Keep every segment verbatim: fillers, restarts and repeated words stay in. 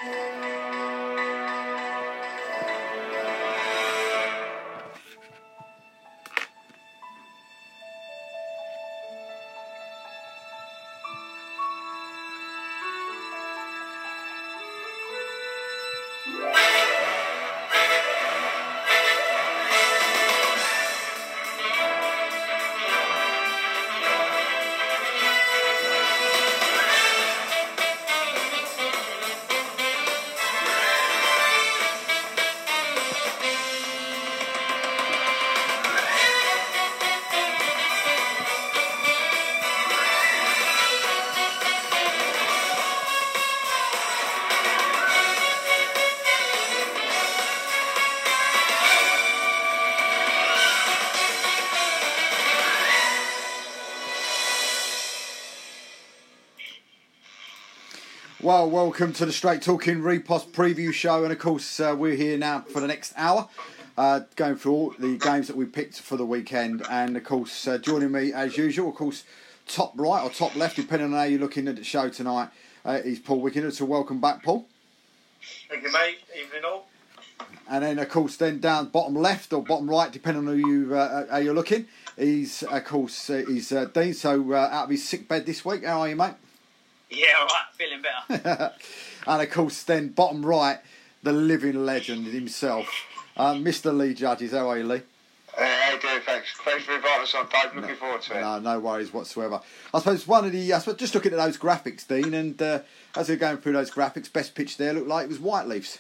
Well, welcome to the Straight Talking Repost preview show, and of course uh, we're here now for the next hour, uh, going through all the games that we picked for the weekend, and of course uh, joining me as usual, of course, top right or top left, depending on how you're looking at the show tonight, uh, is Paul Wickender. So welcome back, Paul. Thank you, mate. Evening all. And then of course, then down bottom left or bottom right, depending on who you uh, how you're looking, he's of course uh, he's uh, Dean. So uh, out of his sick bed this week, how are you, mate? Yeah, all right, feeling better. And of course, then bottom right, the living legend himself, uh, Mister Lee Judges. How are you, Lee? Hey, how you doing? Thanks. Thanks for inviting us on, Dave. Looking no, forward to it. No, no worries whatsoever. I suppose one of the, I suppose just looking at those graphics, Dean, and uh, as we're going through those graphics, best pitch there looked like it was Whiteleafs.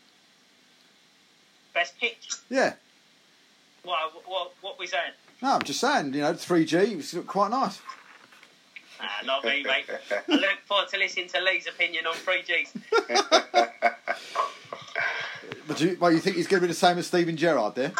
Best pitch? Yeah. What, what, what we saying? No, I'm just saying, you know, three G, it was quite nice. Ah, not me, mate. I look forward to listening to Lee's opinion on three Gs. But you, well, you think he's going to be the same as Steven Gerrard there?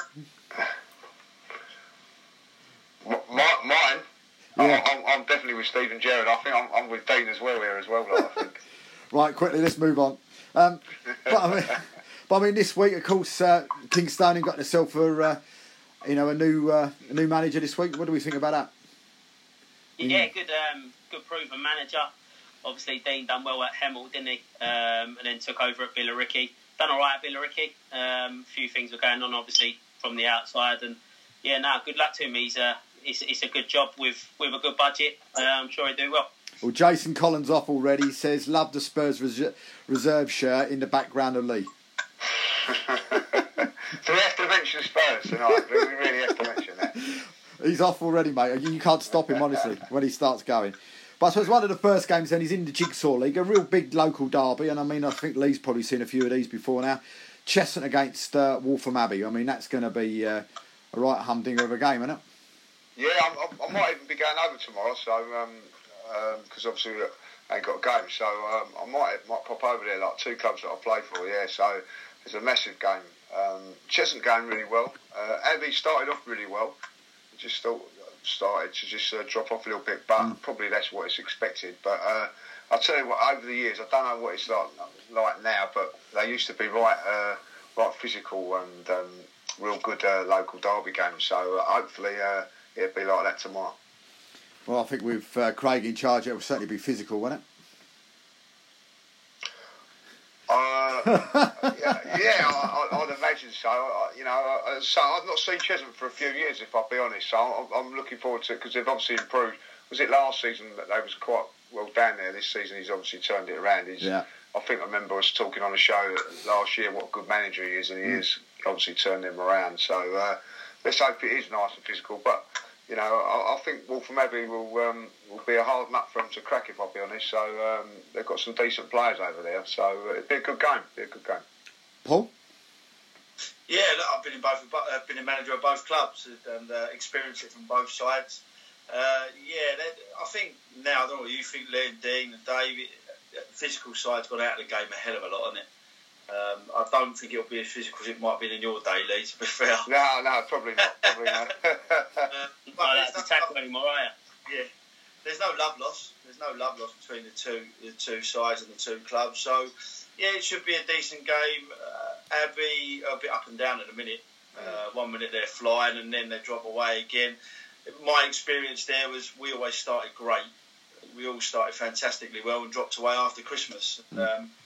M- my, mine? Yeah. I'm, I'm definitely with Steven Gerrard. I think I'm, I'm with Dean as well here as well, like, I think. Right, quickly, let's move on. Um, but, I mean, but I mean, this week, of course, uh, Kingstonian got themselves a, uh, you know, a new uh, a new manager this week. What do we think about that? Yeah, good, um, good proven manager. Obviously, Dean done well at Hemel, didn't he? Um, and then took over at Billericay. Done all right at Billericay. Um, a few things were going on, obviously, from the outside. And yeah, no, good luck to him. He's uh, it's, it's a good job with, with a good budget. Uh, I'm sure he'll do well. Well, Jason Collins off already. He says, love the Spurs res- reserve shirt in the background of Lee. Do we have to mention Spurs tonight? Do we really have to mention that? He's off already, mate. You can't stop him, honestly, when he starts going. But I suppose one of the first games then, he's in the Jigsaw League, a real big local derby, and I mean, I think Lee's probably seen a few of these before now. Cheshunt against uh, Waltham Abbey. I mean, that's going to be uh, a right humdinger of a game, isn't it? Yeah, I'm, I'm, I might even be going over tomorrow, so because um, um, obviously I ain't got a game, so um, I might might pop over there, like two clubs that I play for, yeah, so it's a massive game. Um, Cheshunt going really well. Uh, Abbey started off really well. Just thought started to just uh, drop off a little bit, but mm. probably that's what it's expected. But uh, I'll tell you what, over the years, I don't know what it's like, like now, but they used to be right, uh, right physical and um, real good uh, local derby games. So uh, hopefully uh, it'll be like that tomorrow. Well, I think with uh, Craig in charge, it will certainly be physical, won't it? Uh, yeah, yeah I, I, I'd imagine so. I, you know, I, so I've not seen Cheshunt for a few years, if I'll be honest. So I'm, I'm looking forward to it because they've obviously improved. Was it last season that they was quite well down there? This season he's obviously turned it around. He's, yeah. I think I remember us talking on a show last year what a good manager he is, and he mm. is obviously turned them around. So uh, let's hope it is nice and physical. But you know, I, I think Waltham Abbey will um, will be a hard nut for them to crack, if I'll be honest. So um, they've got some decent players over there. So it'll be a good game. It'll be a good game. Paul? Yeah, look, I've been in both. I've been a manager of both clubs and uh, experienced it from both sides. Uh, yeah, I think now, I don't know what you think, Lee and Dean and Dave. The physical side's gone out of the game a hell of a lot, hasn't it? Um, I don't think it'll be as physical as it might have been in your day, Lee, to be fair. No, no, probably not. Probably not. uh, but no, that's the tackle anymore, are you? Yeah. There's no love loss. There's no love loss between the two the two sides and the two clubs. So, yeah, it should be a decent game. Uh, Abbey are a bit up and down at the minute. Uh, one minute they're flying and then they drop away again. My experience there was we always started great. We all started fantastically well and dropped away after Christmas. Um,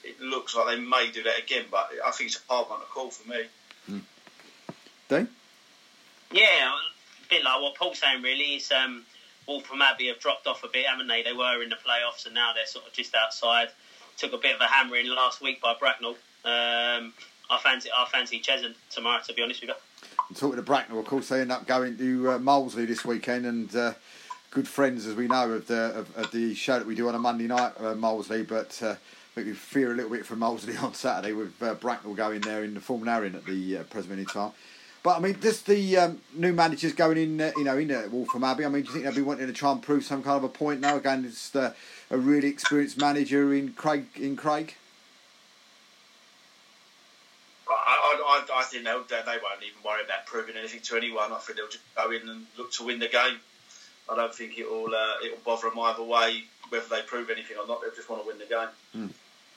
it looks like they may do that again. But I think it's a hard one to call for me. Mm. Dean? Yeah, a bit like what Paul's saying, really. It's, um, Waltham Abbey have dropped off a bit, haven't they? They were in the playoffs and now they're sort of just outside. Took a bit of a hammering last week by Bracknell. Um, I fancy I fancy Cheshunt tomorrow, to be honest with you. And talking to Bracknell, of course, they end up going to uh, Molesley this weekend, and uh, good friends, as we know, of the of, of the show that we do on a Monday night, uh, Molesley. But uh, I think we fear a little bit from Molesley on Saturday with uh, Bracknell going there in the Fulminarian at the uh, present minute time. But I mean, just the um, new managers going in, uh, you know, in uh, Waltham Abbey. I mean, do you think they'll be wanting to try and prove some kind of a point now against uh, a really experienced manager in Craig? In Craig. I, I, I think they'll, they won't even worry about proving anything to anyone. I think they'll just go in and look to win the game. I don't think it'll uh, it'll bother them either way, whether they prove anything or not. They'll just want to win the game. Mm.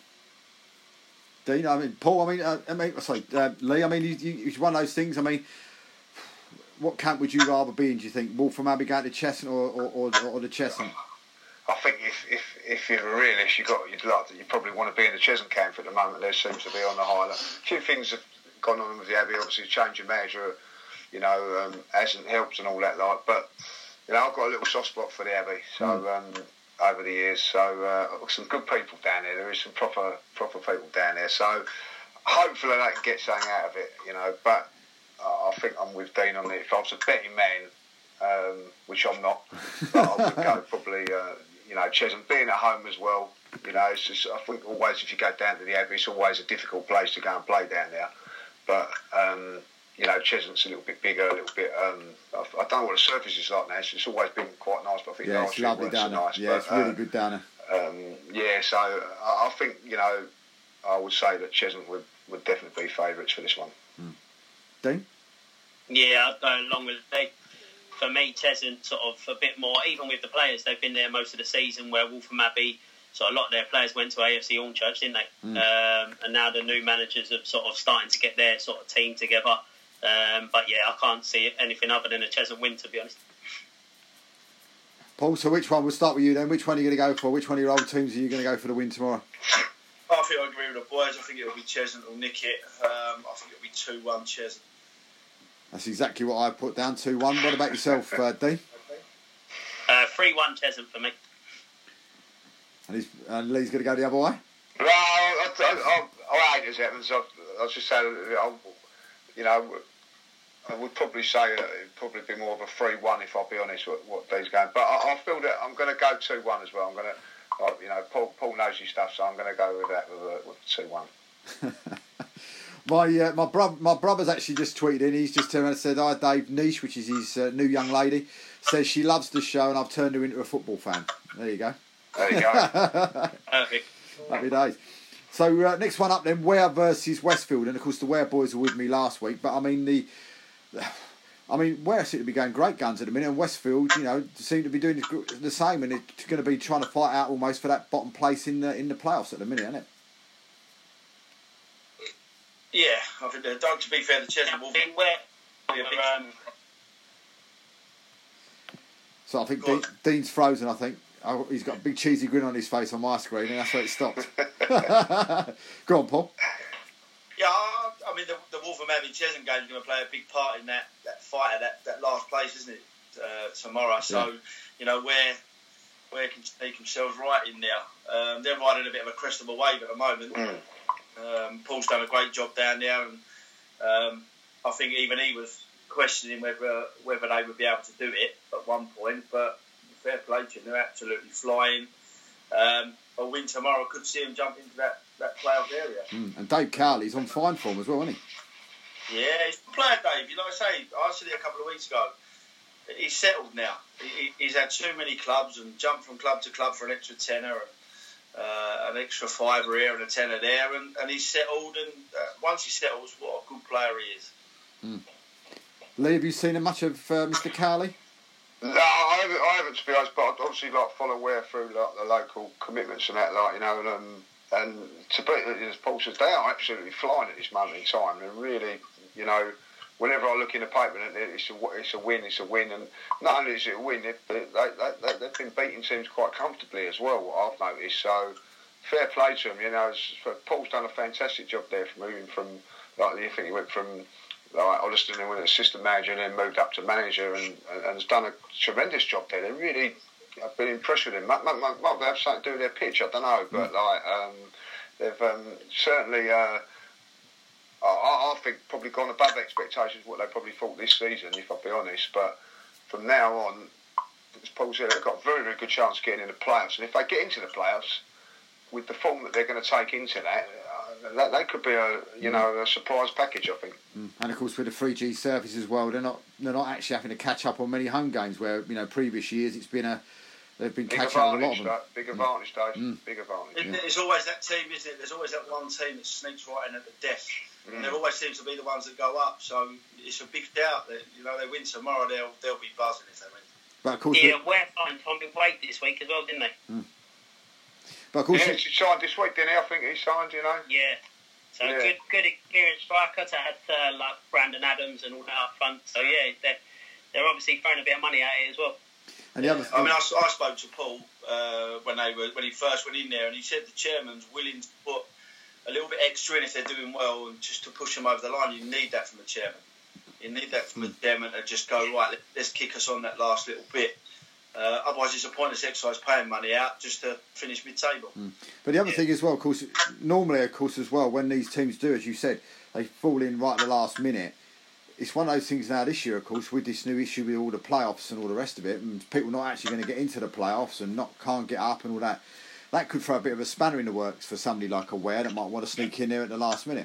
Dean, I mean, Paul, I mean, uh, I mean, sorry, uh, Lee, I mean, you, you, it's one of those things. I mean, what camp would you rather be in? Do you think Waltham Abbey going to Cheshunt or or, or, or the Cheshunt? I think if, if, if you're a realist, you got you'd like you probably want to be in the Cheshunt camp at the moment. There seems to be on the highlight. A few things have gone on with the Abbey. Obviously, change of manager, you know, um, hasn't helped and all that like. But you know, I've got a little soft spot for the Abbey. So mm. um, over the years, so uh, some good people down there. There is some proper proper people down there. So hopefully they can get something out of it. You know, but uh, I think I'm with Dean on it. If I was a betting man, um, which I'm not, but I would go probably. Uh, You know, Cheshunt being at home as well. You know, it's just, I think always if you go down to the Abbey, it's always a difficult place to go and play down there. But um, you know, Cheshunt's a little bit bigger, a little bit. Um, I, I don't know what the surface is like now. It's, it's always been quite nice, but I think yeah, last it's year lovely weren't down so there. nice. Yeah, but, it's really uh, good down there. Um, yeah, so I, I think you know, I would say that Cheshunt would, would definitely be favourites for this one. Mm. Dean? Yeah, I'd go along with Lee. For me, Cheshunt sort of a bit more, even with the players, they've been there most of the season, where Waltham Abbey, so a lot of their players went to A F C Hornchurch, didn't they? Mm. Um, and now the new managers are sort of starting to get their sort of team together. Um, but yeah, I can't see anything other than a Cheshunt win, to be honest. Paul, so which one, we'll start with you then, which one are you going to go for? Which one of your old teams are you going to go for the win tomorrow? I think I agree with the boys. I think it'll be Cheshunt will nick it. Um, I think it'll be two one Cheshunt. That's exactly what I put down, two one. What about yourself, uh, Dean? Uh, three one Cheshunt for me. And, he's, and Lee's going to go the other way? No, I, I, I, I hate this, Evans. I, I was just saying, I, you know, I would probably say it'd probably be more of a three one if I'll be honest what, what Dean's going. But I, I feel that I'm going to go two one as well. I'm going to, uh, you know, Paul, Paul knows his stuff, so I'm going to go with that with, uh, with two one. My uh, my brother my brother's actually just tweeted in. He's just turned around and said, "Hi, Dave Niche," which is his uh, new young lady, says she loves the show and I've turned her into a football fan. There you go. There you go. Perfect. Happy days. So uh, next one up then, Ware versus Westfield, and of course the Ware boys were with me last week. But I mean the, I mean Ware seem to be going great guns at the minute, and Westfield, you know, seem to be doing the same, and it's going to be trying to fight out almost for that bottom place in the in the playoffs at the minute, isn't it? Yeah, I think, uh, don't, to be fair, the Cheshunt will be where, be a big... um, So I think Dean, Dean's frozen, I think. Oh, he's got a big cheesy grin on his face on my screen, and that's where it stopped. Go on, Paul. Yeah, I, I mean, the, the Waltham Abbey Cheshunt game is going to play a big part in that, that fight at that, that last place, isn't it, uh, tomorrow? So, yeah. You know, where where can sneak themselves right in there. Um, they're riding a bit of a crest of a wave at the moment. Mm. Um, Paul's done a great job down there, and um, I think even he was questioning whether whether they would be able to do it at one point. But fair play to them, they're absolutely flying. Um, a win tomorrow could see him jump into that, that playoff area. Mm. And Dave Cowley's on fine form as well, isn't he? Yeah, he's a player, Dave. Like I say, I said it a couple of weeks ago. He's settled now. He, he's had too many clubs and jumped from club to club for an extra tenner. And, Uh, an extra fiver here and a tenner there, and, and he's settled. And uh, once he settles, what a good player he is. Mm. Lee, have you seen much of uh, Mister Cowley? No, I haven't, I haven't, to be honest. But I obviously like follow Ware through like the local commitments and that, like you know, and um, and to be as Paul says, they are absolutely flying at this moment in time. They're really, you know. Whenever I look in the paper, it's a, it's a win, it's a win. And not only is it a win, they, they, they, they've been beating teams quite comfortably as well, what I've noticed. So, fair play to him. You know, Paul's done a fantastic job there, from moving from, like, I think he went from like Olliston and went assistant manager and then moved up to manager, and, and, and has done a tremendous job there. They really, I've been impressed with him. Might, might, might, might have something to do with their pitch, I don't know, but like um, they've um, certainly. Uh, I, I think probably gone above expectations what they probably thought this season, if I'll be honest. But from now on, as Paul said, they've got a very, very good chance of getting in the playoffs. And if they get into the playoffs, with the form that they're going to take into that, uh, that, that could be a you know a surprise package, I think. Mm. And of course, with the three G service as well, they're not they're not actually having to catch up on many home games. Where you know previous years it's been a they've been big catching up on a lot of them. That, big advantage, Dave. Mm. Big advantage. It, Yeah. There's always that team, isn't it? There's always that one team that sneaks right in at the death. Mm. And they always seem to be the ones that go up. So it's a big doubt that, you know, they win tomorrow, they'll they'll be buzzing if they win. But of course, Yeah, Ware signed Tommy Wade this week as well, didn't they? Mm. But of course, Yeah, he signed this week, didn't he? I think he signed, you know. Yeah. So Yeah. good, good experienced striker to have uh, like Brandon Adams and all that up front. So yeah, they're they're obviously throwing a bit of money at it as well. and the other I mean, I, I spoke to Paul uh, when they were when he first went in there, and he said the chairman's willing to put a little bit extra in if they're doing well, and just to push them over the line. You need that from the chairman. You need that from the chairman to just go, right, let, let's kick us on that last little bit. Uh, otherwise, it's a pointless exercise paying money out just to finish mid-table. Mm. But the other Yeah. thing as well, of course, normally, of course, as well, when these teams do, as you said, they fall in right at the last minute. It's one of those things now this year, of course, with this new issue with all the playoffs and all the rest of it, and people not actually going to get into the playoffs and not can't get up and all that. That could throw a bit of a spanner in the works for somebody like a Ware that might want to sneak in there at the last minute.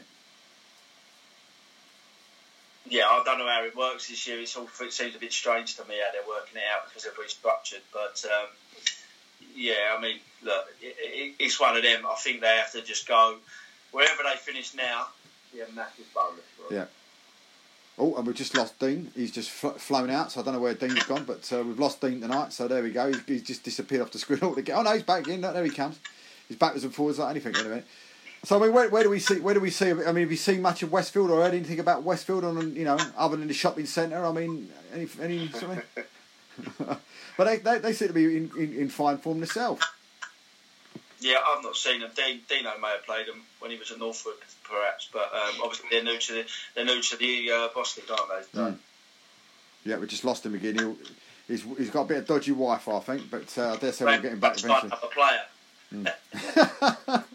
Yeah, I don't know how it works this year. It's all, it seems a bit strange to me how they're working it out because they've restructured. But um, yeah, I mean, look, it, it, it's one of them. I think they have to just go wherever they finish now. Yeah, massive bonus. For Yeah. Oh, and we've just lost Dean. He's just fl- flown out, so I don't know where Dean's gone, but uh, we've lost Dean tonight, so there we go. He's, he's just disappeared off the screen altogether. Oh, no, he's back again. No, there he comes. He's backwards and forwards like anything in a minute. So, I mean, where, where do we see, where do we see, I mean, have you seen much of Westfield or heard anything about Westfield on, you know, other than the shopping centre? I mean, any, any something? But they, they, they seem to be in, in, in fine form themselves. Yeah, I've not seen them. Dean, Dino may have played them when he was at Northwood, perhaps, but um, obviously they're new to the they're new to the uh, Boss League, aren't they? Mm. Yeah, we just lost him again. He'll, he's he's got a bit of dodgy Wi-Fi, I think, but uh, I dare say we'll get him back eventually. Another player.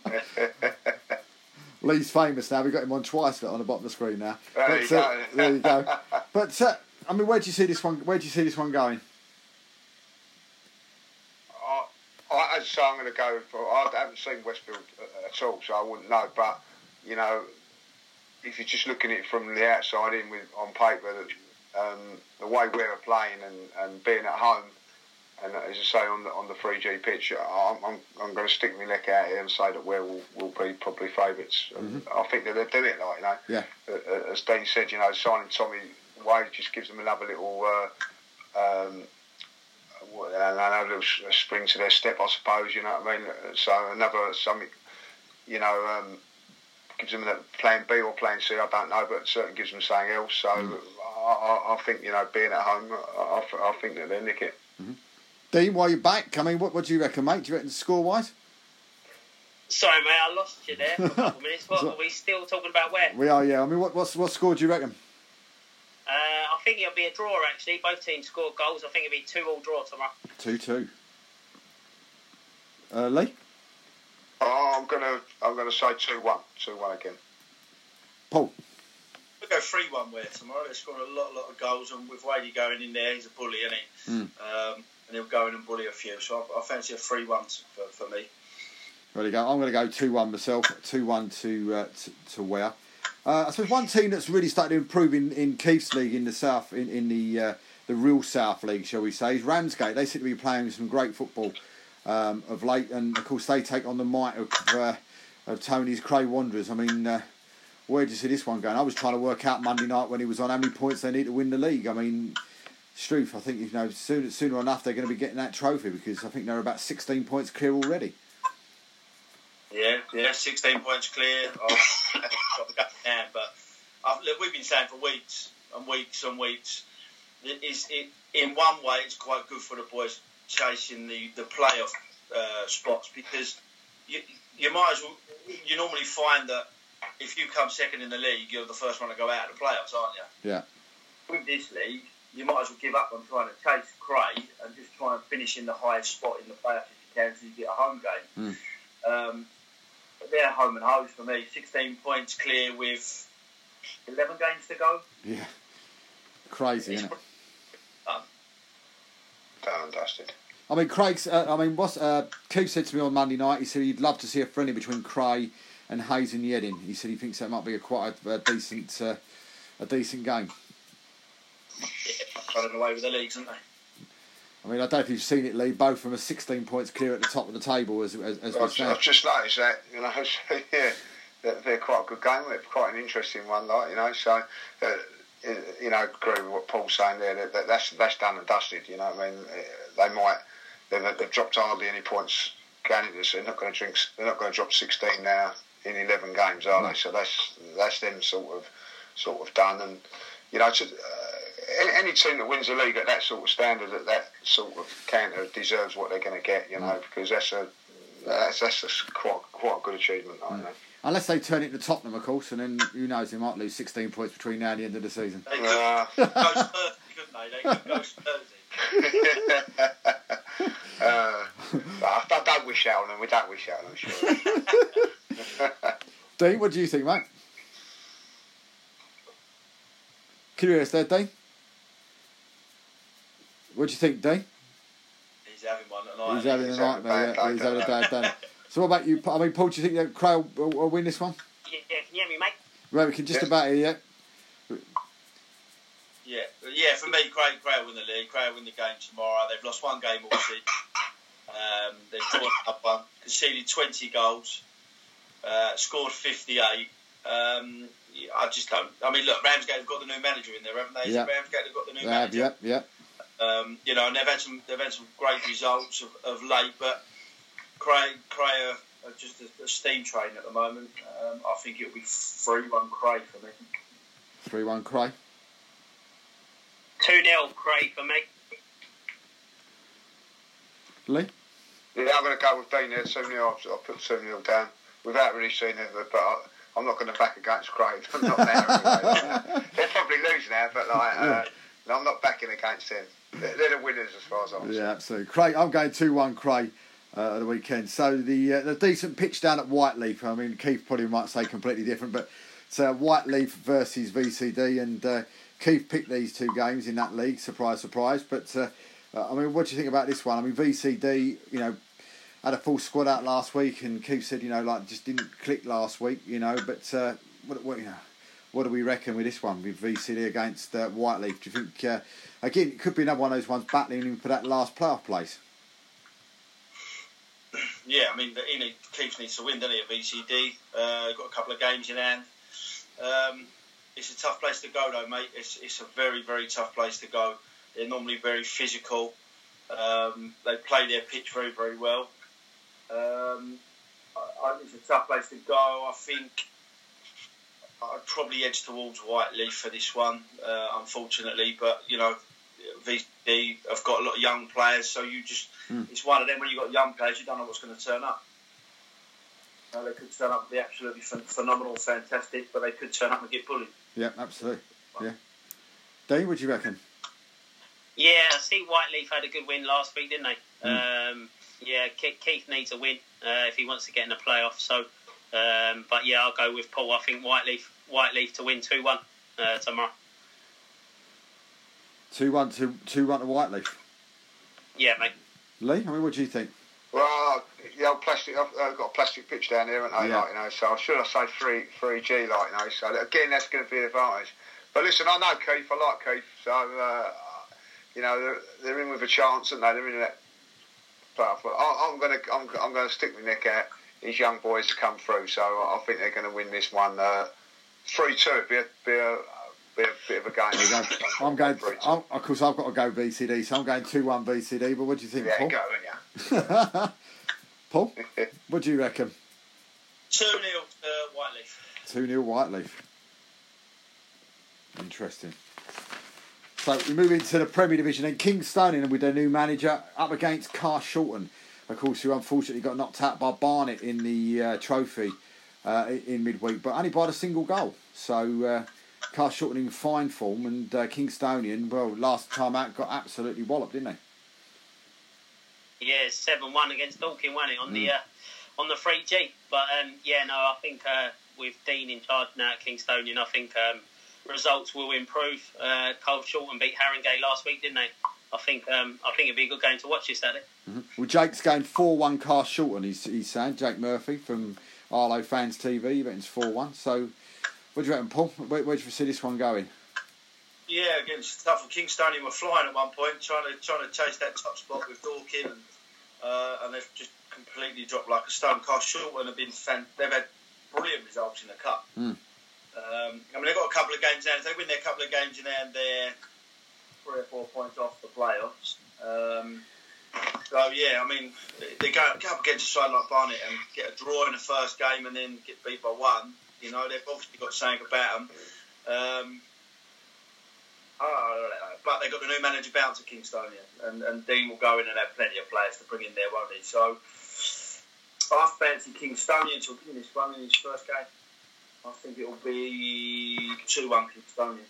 Lee's famous now. We've got him on twice on the bottom of the screen now. There but, you go. Uh, there you go. But uh, I mean, where do you see this one? Where do you see this one going? I, I, so I'm going to go for. I haven't seen Westfield at all, so I wouldn't know. But you know, if you're just looking at it from the outside in with on paper, that um, the way we're playing and, and being at home, and as I say on the on the three G pitch, I'm I'm, I'm going to stick my neck out here and say that Ware will will be probably favourites. Mm-hmm. I think that they'll do it, like you know. Yeah. Uh, as Dean said, you know, signing Tommy Wade just gives them another little. Uh, um, another little spring to their step, I suppose. You know what I mean? So another something, you know, um, gives them that plan B or plan C. I don't know, but it certainly gives them something else. So mm. I, I think you know, being at home, I, I think that they'll nick it. Mm-hmm. Dean, while you're back, I mean, what, what do you reckon, mate? Do you reckon score wise? Sorry, mate, I lost you there for a couple of minutes. What, are we still talking about Ware? We are, yeah. I mean, what what, what score do you reckon? Uh, I think it'll be a draw, actually. Both teams score goals. I think it'll be two all draw tomorrow. two two. Uh, Lee? Oh, I'm gonna I'm gonna say two one. two one again. Paul? We'll go three one Ware tomorrow. They're scoring a lot, lot of goals, and with Wadey going in there, he's a bully, isn't he? Mm. Um, and he'll go in and bully a few. So I, I fancy a three one for, for me. There you go. I'm going to go two one myself. two one to, uh, to, to Ware. Uh, I suppose one team that's really started to improve in, in Keith's league in the south, in, in the uh, the real South League, shall we say, is Ramsgate. They seem to be playing some great football um, of late, and of course they take on the might of, uh, of Tony's Cray Wanderers. I mean, uh, where do you see this one going? I was trying to work out Monday night when he was on how many points they need to win the league. I mean, Struth, I think you know sooner sooner enough they're going to be getting that trophy because I think they're about sixteen points clear already. Yeah, yeah, sixteen points clear. Oh, got the gut down, but I've, look, we've been saying for weeks and weeks and weeks. It is, it, in one way, it's quite good for the boys chasing the the playoff uh, spots because you, you might as well. You normally find that if you come second in the league, you're the first one to go out of the playoffs, aren't you? Yeah. With this league, you might as well give up on trying to chase Cray and just try and finish in the highest spot in the playoffs if you can, so you get a home game. Mm. Um, but they're home and host for me. sixteen points clear with eleven games to go. Yeah. Crazy, It's isn't it? done. Done and dusted. I mean, Craig's. Uh, I mean, what's uh, Keith said to me on Monday night? He said he'd love to see a friendly between Cray and Hayes and Yedding. He said he thinks that might be a quite a, a decent, uh, a decent game. Yeah, running away with the leagues, aren't they? I mean, I don't know if you've seen it, Lee. Both of them are sixteen points clear at the top of the table as as, as we I've, stand. I've just noticed that, you know, so, yeah, they're, they're quite a good game. They're quite an interesting one, like, you know, so, uh, you know, agree with what Paul's saying there, that, that that's, that's done and dusted, you know what I mean? They might, they've, they've dropped hardly any points going into this. They're not going to drink, they're not going to drop sixteen now in eleven games, are they? So that's, that's them sort of, sort of done. And, you know, to, uh, any team that wins the league at that sort of standard, at that sort of counter, deserves what they're going to get, you know, because that's a that's that's a quite quite a good achievement, I Mm. know. Unless they turn it to Tottenham, of course, and then who knows, they might lose sixteen points between now and the end of the season. They could Uh, go Spursy, couldn't they? They could go Spursy. uh, I, I don't wish that on them. We don't wish that on them, sure. Dean, what do you think, mate? Curious there, Dean. What do you think, Dean? He's having one tonight. He's having a He's having a nightmare. bad Yeah, day, he's having a don't bad day. So what about you? I mean, Paul, do you think that Cray will, will, will win this one? Yeah, yeah, can you hear me, mate? Right, we can just Yeah. about hear you. Yeah, yeah. For me, Cray, Cray will win the league. Cray will win the game tomorrow. They've lost one game all season. Um, they've drawn up one, conceded twenty goals, uh, scored fifty-eight. Um, yeah, I just don't. I mean, look, Ramsgate have got the new manager in there, haven't they? Is Yeah. it Ramsgate have got the new They have, manager. yep, yep. Um, you know, and they've had some they've had some great results of, of late, but Cray Cray are, are just a, a steam train at the moment. Um, I think it'll be three one Cray for me. three one Cray. two nil Cray for me. Lee? Yeah, I'm going to go with Dean there. two nil. I'll put two nil down without really seeing it, but I, I'm not going to back against Craig. I'm not there anyway. They'll probably lose now, but like, uh, no, I'm not backing against them. They're, they're the winners as far as I'm concerned. Yeah, absolutely. Cray, I'm going two one Cray uh, at the weekend. So the uh, the decent pitch down at Whiteleaf. I mean, Keith probably might say completely different, but it's uh, Whiteleaf versus V C D, and uh, Keith picked these two games in that league. Surprise, surprise. But uh, I mean, what do you think about this one? I mean, V C D, you know, had a full squad out last week, and Keith said, you know, like just didn't click last week, you know. But uh, what, what you know, what do we reckon with this one with V C D against uh, Whiteleaf? Do you think uh, again it could be another one of those ones battling for that last playoff place? Yeah, I mean, you know, Keith needs to win, doesn't he, at V C D? Uh, got a couple of games in hand. Um, it's a tough place to go, though, mate. It's it's a very, very tough place to go. They're normally very physical. Um, they play their pitch very, very well. Um, I, I think it's a tough place to go. I think I'd probably edge towards Whiteleaf for this one, uh, unfortunately. But, you know, V C D have got a lot of young players, so you just... Mm. It's one of them, when you've got young players, you don't know what's going to turn up. Uh, they could turn up and be absolutely phenomenal, fantastic, but they could turn up and get bullied. Yeah, absolutely. Yeah. Dave, what do you reckon? Yeah, I see Whiteleaf had a good win last week, didn't they? Mm. Um, yeah, Keith needs a win uh, if he wants to get in the playoffs. So, um, but yeah, I'll go with Paul. I think Whiteleaf, Whiteleaf to win two one uh, tomorrow. two one to two one to Whiteleaf. Yeah, mate. Lee, I mean, what do you think? Well, the old plastic. I've got a plastic pitch down here, haven't I? Yeah. Like, you know, so should I say three, three G, like, you know? So again, that's going to be an advantage. But listen, I know Keith. I like Keith. So uh, you know, they're, they're in with a chance, aren't they? They're in that playoff. But I, I'm going to, I'm, I'm going to stick my neck out. These young boys to come through. So I think they're going to win this one. Uh, three two. It'd be a, be a Be a bit of a game. Go. I'm going. I'm, of course, I've got to go V C D, so I'm going two one V C D. But what do you think, yeah, Paul? go, yeah. Paul, what do you reckon? two nil uh, Whiteleaf. two nil Whiteleaf. Interesting. So we move into the Premier Division, and Kingstonian with their new manager up against Carshalton. of course, who unfortunately got knocked out by Barnet in the uh, trophy uh, in midweek, but only by a single goal. So uh, Carl Shorten in fine form, and uh, Kingstonian, well, last time out got absolutely walloped, didn't they? Yeah, seven one against Dorking, wasn't it, on mm. the uh, on the three G? But um, yeah, no, I think uh, with Dean in charge now at Kingstonian, I think um, results will improve. Uh, Carl Shorten beat Haringey last week, didn't they? I think um, I think it'd be a good game to watch this Saturday. Mm-hmm. Well, Jake's going four one Carl Shorten, he's, he's saying. Jake Murphy from Arlo Fans T V, he reckons four one. So, what do you reckon, Paul? Where, where do you see this one going? Yeah, against tough. Kingstonian were flying at one point, trying to trying to chase that top spot with Dorking, and, uh, and they've just completely dropped like a stone. Carl Shorten have been fan- they've had brilliant results in the cup. Mm. Um, I mean, they've got a couple of games now. If they win their couple of games in there, and they're three or four points off the playoffs. Um, so yeah, I mean, they go, go up against a side like Barnet and get a draw in the first game and then get beat by one. You know, they've obviously got something about them. Um, oh, but they've got the new manager bounce at Kingstonian, and, and Dean will go in and have plenty of players to bring in there, won't he? So I fancy Kingstonian to win this one in his first game. I think it will be two one Kingstonian.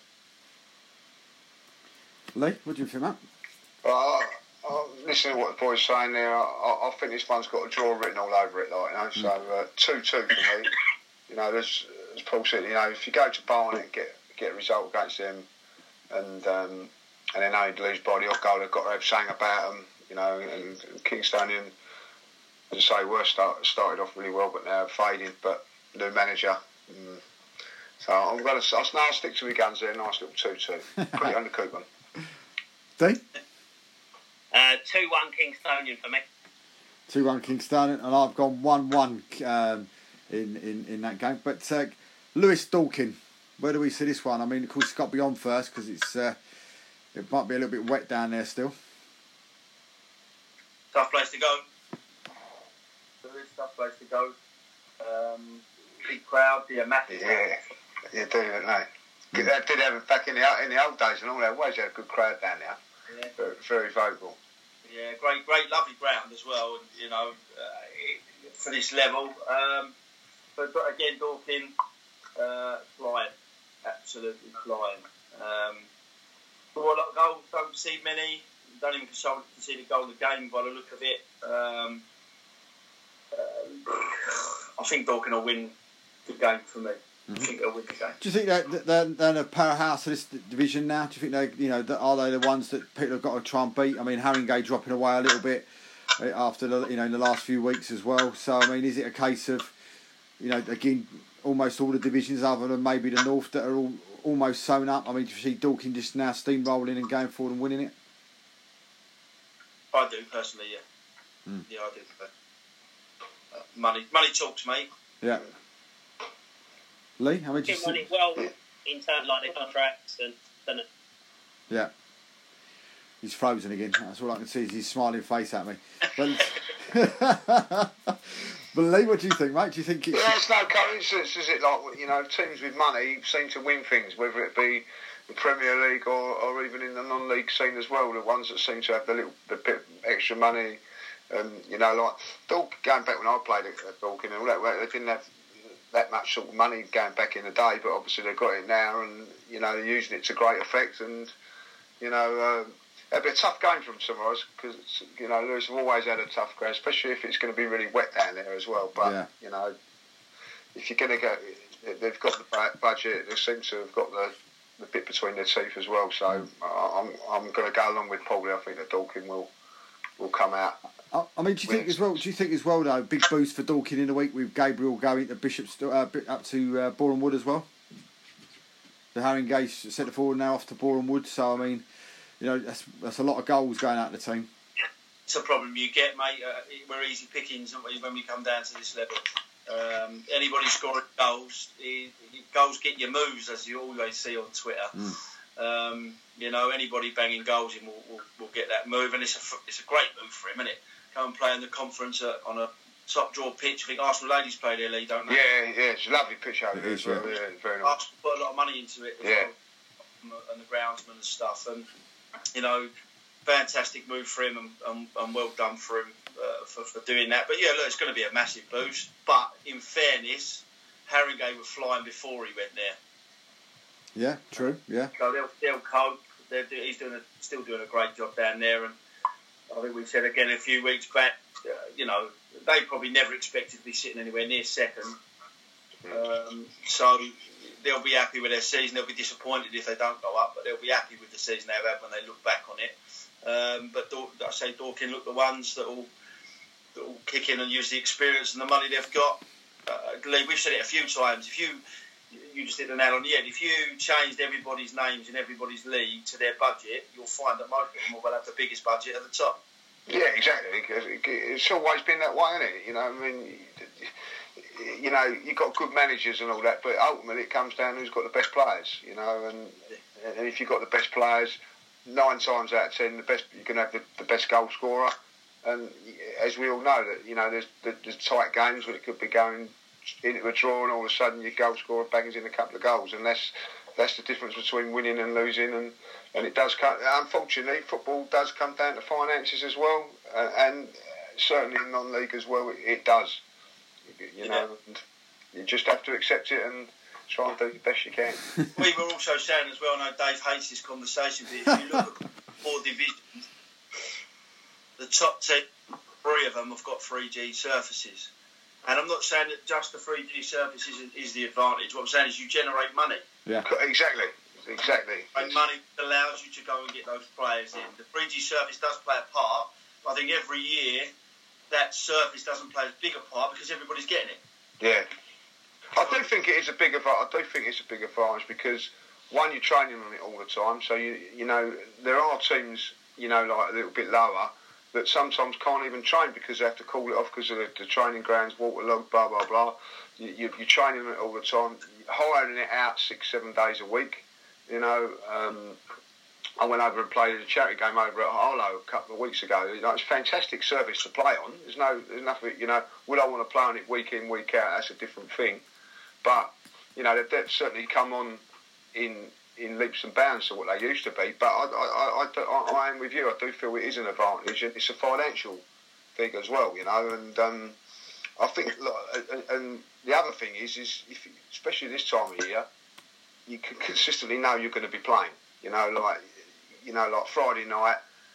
Lee, what do you think, Matt? Well, I, I, listening to what the boys saying there, I, I think this one's got a draw written all over it, like, you know. So uh, two two for me. You know, as, as Paul said, you know, if you go to Barnet and get get a result against them, and um, and then only lose by the odd goal, they've got to have something about them. You know, and, and Kingstonian, as I say, were start, started off really well, but now faded. But new manager. Mm. So I'm going to. I'll now stick to my guns there. Nice little two two. Put it on the coupon. Dean? Uh, two one Kingstonian for me. two one Kingstonian, and I've gone one one um, in, in, in that game. But uh, Lewis Dorking, where do we see this one? I mean, of course, it's got to be on first because it's uh, it might be a little bit wet down there still. Tough place to go. Lewis, tough place to go. Um, big crowd, yeah, massive. Yeah, you do, don't they? They did have it back in the in the old days and all that. Always had a good crowd down there. Yeah. Very, very vocal. Yeah, great, great, lovely ground as well. And, you know, uh, it, for this level. Um, but, but again, Dorking uh, flying, absolutely flying. Um, a lot of goals, don't see many. Don't even see the goal of the game by the look of it. Um, uh, I think Dorking will win the game for me. I think they'll win the game. Do you think that they're, they're the powerhouse of this division now? Do you think they, you know, are they the ones that people have got to try and beat? I mean, Haringey dropping away a little bit after the, you know, in the last few weeks as well. So I mean, is it a case of, you know, again, almost all the divisions other than maybe the North that are all almost sewn up? I mean, do you see Dorking just now steamrolling and going forward and winning it? I do personally, yeah. Mm. Yeah, I do. Uh, money, money talks, mate. Yeah. Lee, how many do you see? Money well in terms of like the contracts and doesn't it? Yeah. He's frozen again. That's all I can see is his smiling face at me. But, but Lee, what do you think, mate? Do you think it's... Yeah, it's no coincidence, is it? Like, you know, teams with money seem to win things, whether it be the Premier League or, or even in the non-league scene as well. The ones that seem to have the little the bit extra money. Um, you know, like, Dork, going back when I played at Dorking and all that, they didn't have that much sort of money going back in the day, but obviously they've got it now, and you know they're using it to great effect. And you know uh, it'll be a tough game for them tomorrow because you know Lewis have always had a tough ground, especially if it's going to be really wet down there as well. But yeah. you know, if you're going to go, they've got the budget. They seem to have got the, the bit between their teeth as well. So mm. I'm I'm going to go along with Paul. I think that Dorking will will come out. I mean, do you think as well? Do you think as well though? Big boost for Dorking in the week with Gabriel going to Bishop's uh, up to uh, Boreham Wood as well. The Haringey centre forward now off to Boreham Wood. So I mean, you know, that's that's a lot of goals going out of the team. It's a problem you get, mate. Uh, we're easy pickings when we come down to this level. Um, anybody scoring goals, it, it, goals get your moves, as you always see on Twitter. Mm. Um, you know, anybody banging goals in will, will, will get that move, and it's a it's a great move for him, isn't it? Go and play in the conference uh, on a top draw pitch. I think Arsenal ladies play there, Lee, don't they? Yeah, yeah, it's a lovely pitch over there. Yeah. Yeah, very nice. Arsenal put a lot of money into it, as yeah, well, and the groundsman and stuff. And you know, fantastic move for him, and, and, and well done for him uh, for, for doing that. But yeah, look, it's going to be a massive boost. But in fairness, Harringay was flying before he went there. Yeah, true. Yeah. So they'll, they'll cope. They're, he's doing a, still doing a great job down there, and I think we said again a few weeks back, uh, you know, they probably never expected to be sitting anywhere near second. Um, so they'll be happy with their season. They'll be disappointed if they don't go up, but they'll be happy with the season they've had when they look back on it. Um, but Dor- I say Dorking look the ones that will that will kick in and use the experience and the money they've got. Uh, Lee, we've said it a few times. If you you just hit the nail on the head. If you changed everybody's names in everybody's league to their budget, you'll find that most of them will have the biggest budget at the top. Yeah, exactly. It's always been that way, isn't it? You know, I mean, you know, you've got good managers and all that, but ultimately it comes down to who's got the best players. You know, and and if you've got the best players, nine times out of ten, the best you're going to have the, the best goal scorer. And as we all know, that you know, there's there's tight games where it could be going into a draw, and all of a sudden your goal scorer bangs in a couple of goals, and that's that's the difference between winning and losing. And, and it does come, unfortunately, football does come down to finances as well, uh, and certainly in non-league as well, it, it does. You, you know, and you just have to accept it and try and do the best you can. We were also saying as well, I know Dave hates this conversation, but if you look at four divisions, the top two, three of them have got three G surfaces. And I'm not saying that just the three G surface is, is the advantage. What I'm saying is you generate money. Yeah. Exactly. Exactly. And money allows you to go and get those players in. The three G surface does play a part, but I think every year that surface doesn't play as big a part because everybody's getting it. Yeah. I do think it is a big advantage. I do think it's a big advantage because, one, you're training on it all the time. So, you you know, there are teams, you know, like a little bit lower that sometimes can't even train because they have to call it off because of the, the training grounds, waterlogged, blah, blah, blah. You, you, you're training on it all the time, hiring it out six, seven days a week. You know, um, I went over and played a charity game over at Harlow a couple of weeks ago. You know, it's a fantastic service to play on. There's no, there's nothing, you know, will I want to play on it week in, week out? That's a different thing. But, you know, they've, they've certainly come on in in leaps and bounds to what they used to be. But I, I, I, I, I am with you. I do feel it is an advantage. And it's a financial thing as well, you know. And um, I think, look, and, and the other thing is, is if, especially this time of year, you can consistently know you're going to be playing. You know, like, you know, like Friday night.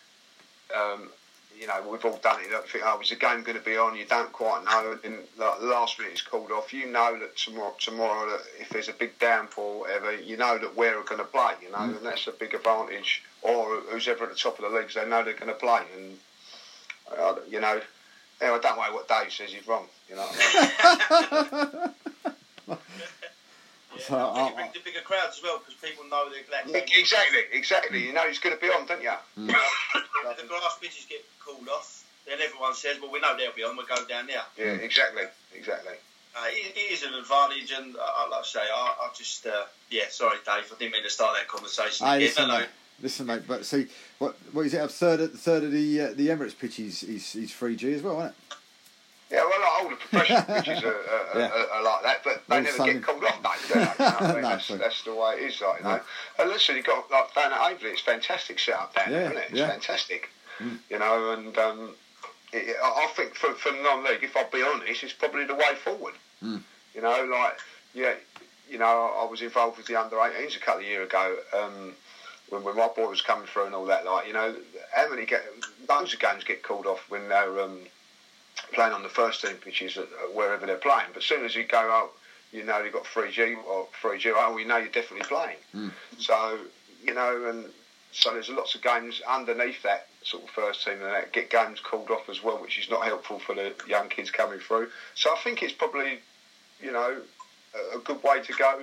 Um, you know, we've all done it. You think, oh, is the game going to be on? You don't quite know. And like, last minute it's called off. You know that tomorrow, tomorrow, that if there's a big downpour or whatever, you know that we're going to play. You know, mm. and that's a big advantage. Or who's ever at the top of the leagues, they know they're going to play. And uh, you know, you know, I don't know what Dave says. He's wrong. You know what I mean? Yeah, so, I think it brings the bigger crowds as well because people know they're black. Exactly, exactly. You know it's going to be on, don't you? Mm. If the grass pitches get called off, then everyone says, "Well, we know they'll be on. We'll go down there." Yeah, exactly, exactly. Uh, it, it is an advantage, and uh, like I say, I, I just, uh, yeah. Sorry, Dave, I didn't mean to start that conversation. Hey, again. listen, no, mate, listen, mate. But see, what what is it? A third, of, third of the uh, the Emirates pitch is is, is three G as well, isn't it? Yeah, well, like all the professional pitches are, are, yeah. are, are like that, but they all never sunny. Get called off, mate. Do they? You know what I mean? no, that's, that's the way it is, like, you know. No. And listen, you've got, like, down at Aveley, it's fantastic setup down there, yeah, isn't it? It's yeah. fantastic. Mm. You know, and um, it, I think for, for non-league, if I'll be honest, it's probably the way forward. Mm. You know, like, yeah, you know, I was involved with the under eighteens a couple of years ago, um, when, when my boy was coming through and all that, like, you know, how many get, loads of games get called off when they're, um, playing on the first team pitches at wherever they're playing, but as soon as you go out, you know you've got three G or three G. Oh, you know you're definitely playing. Mm. So you know, and so there's lots of games underneath that sort of first team and that get games called off as well, which is not helpful for the young kids coming through. So I think it's probably, you know, a, a good way to go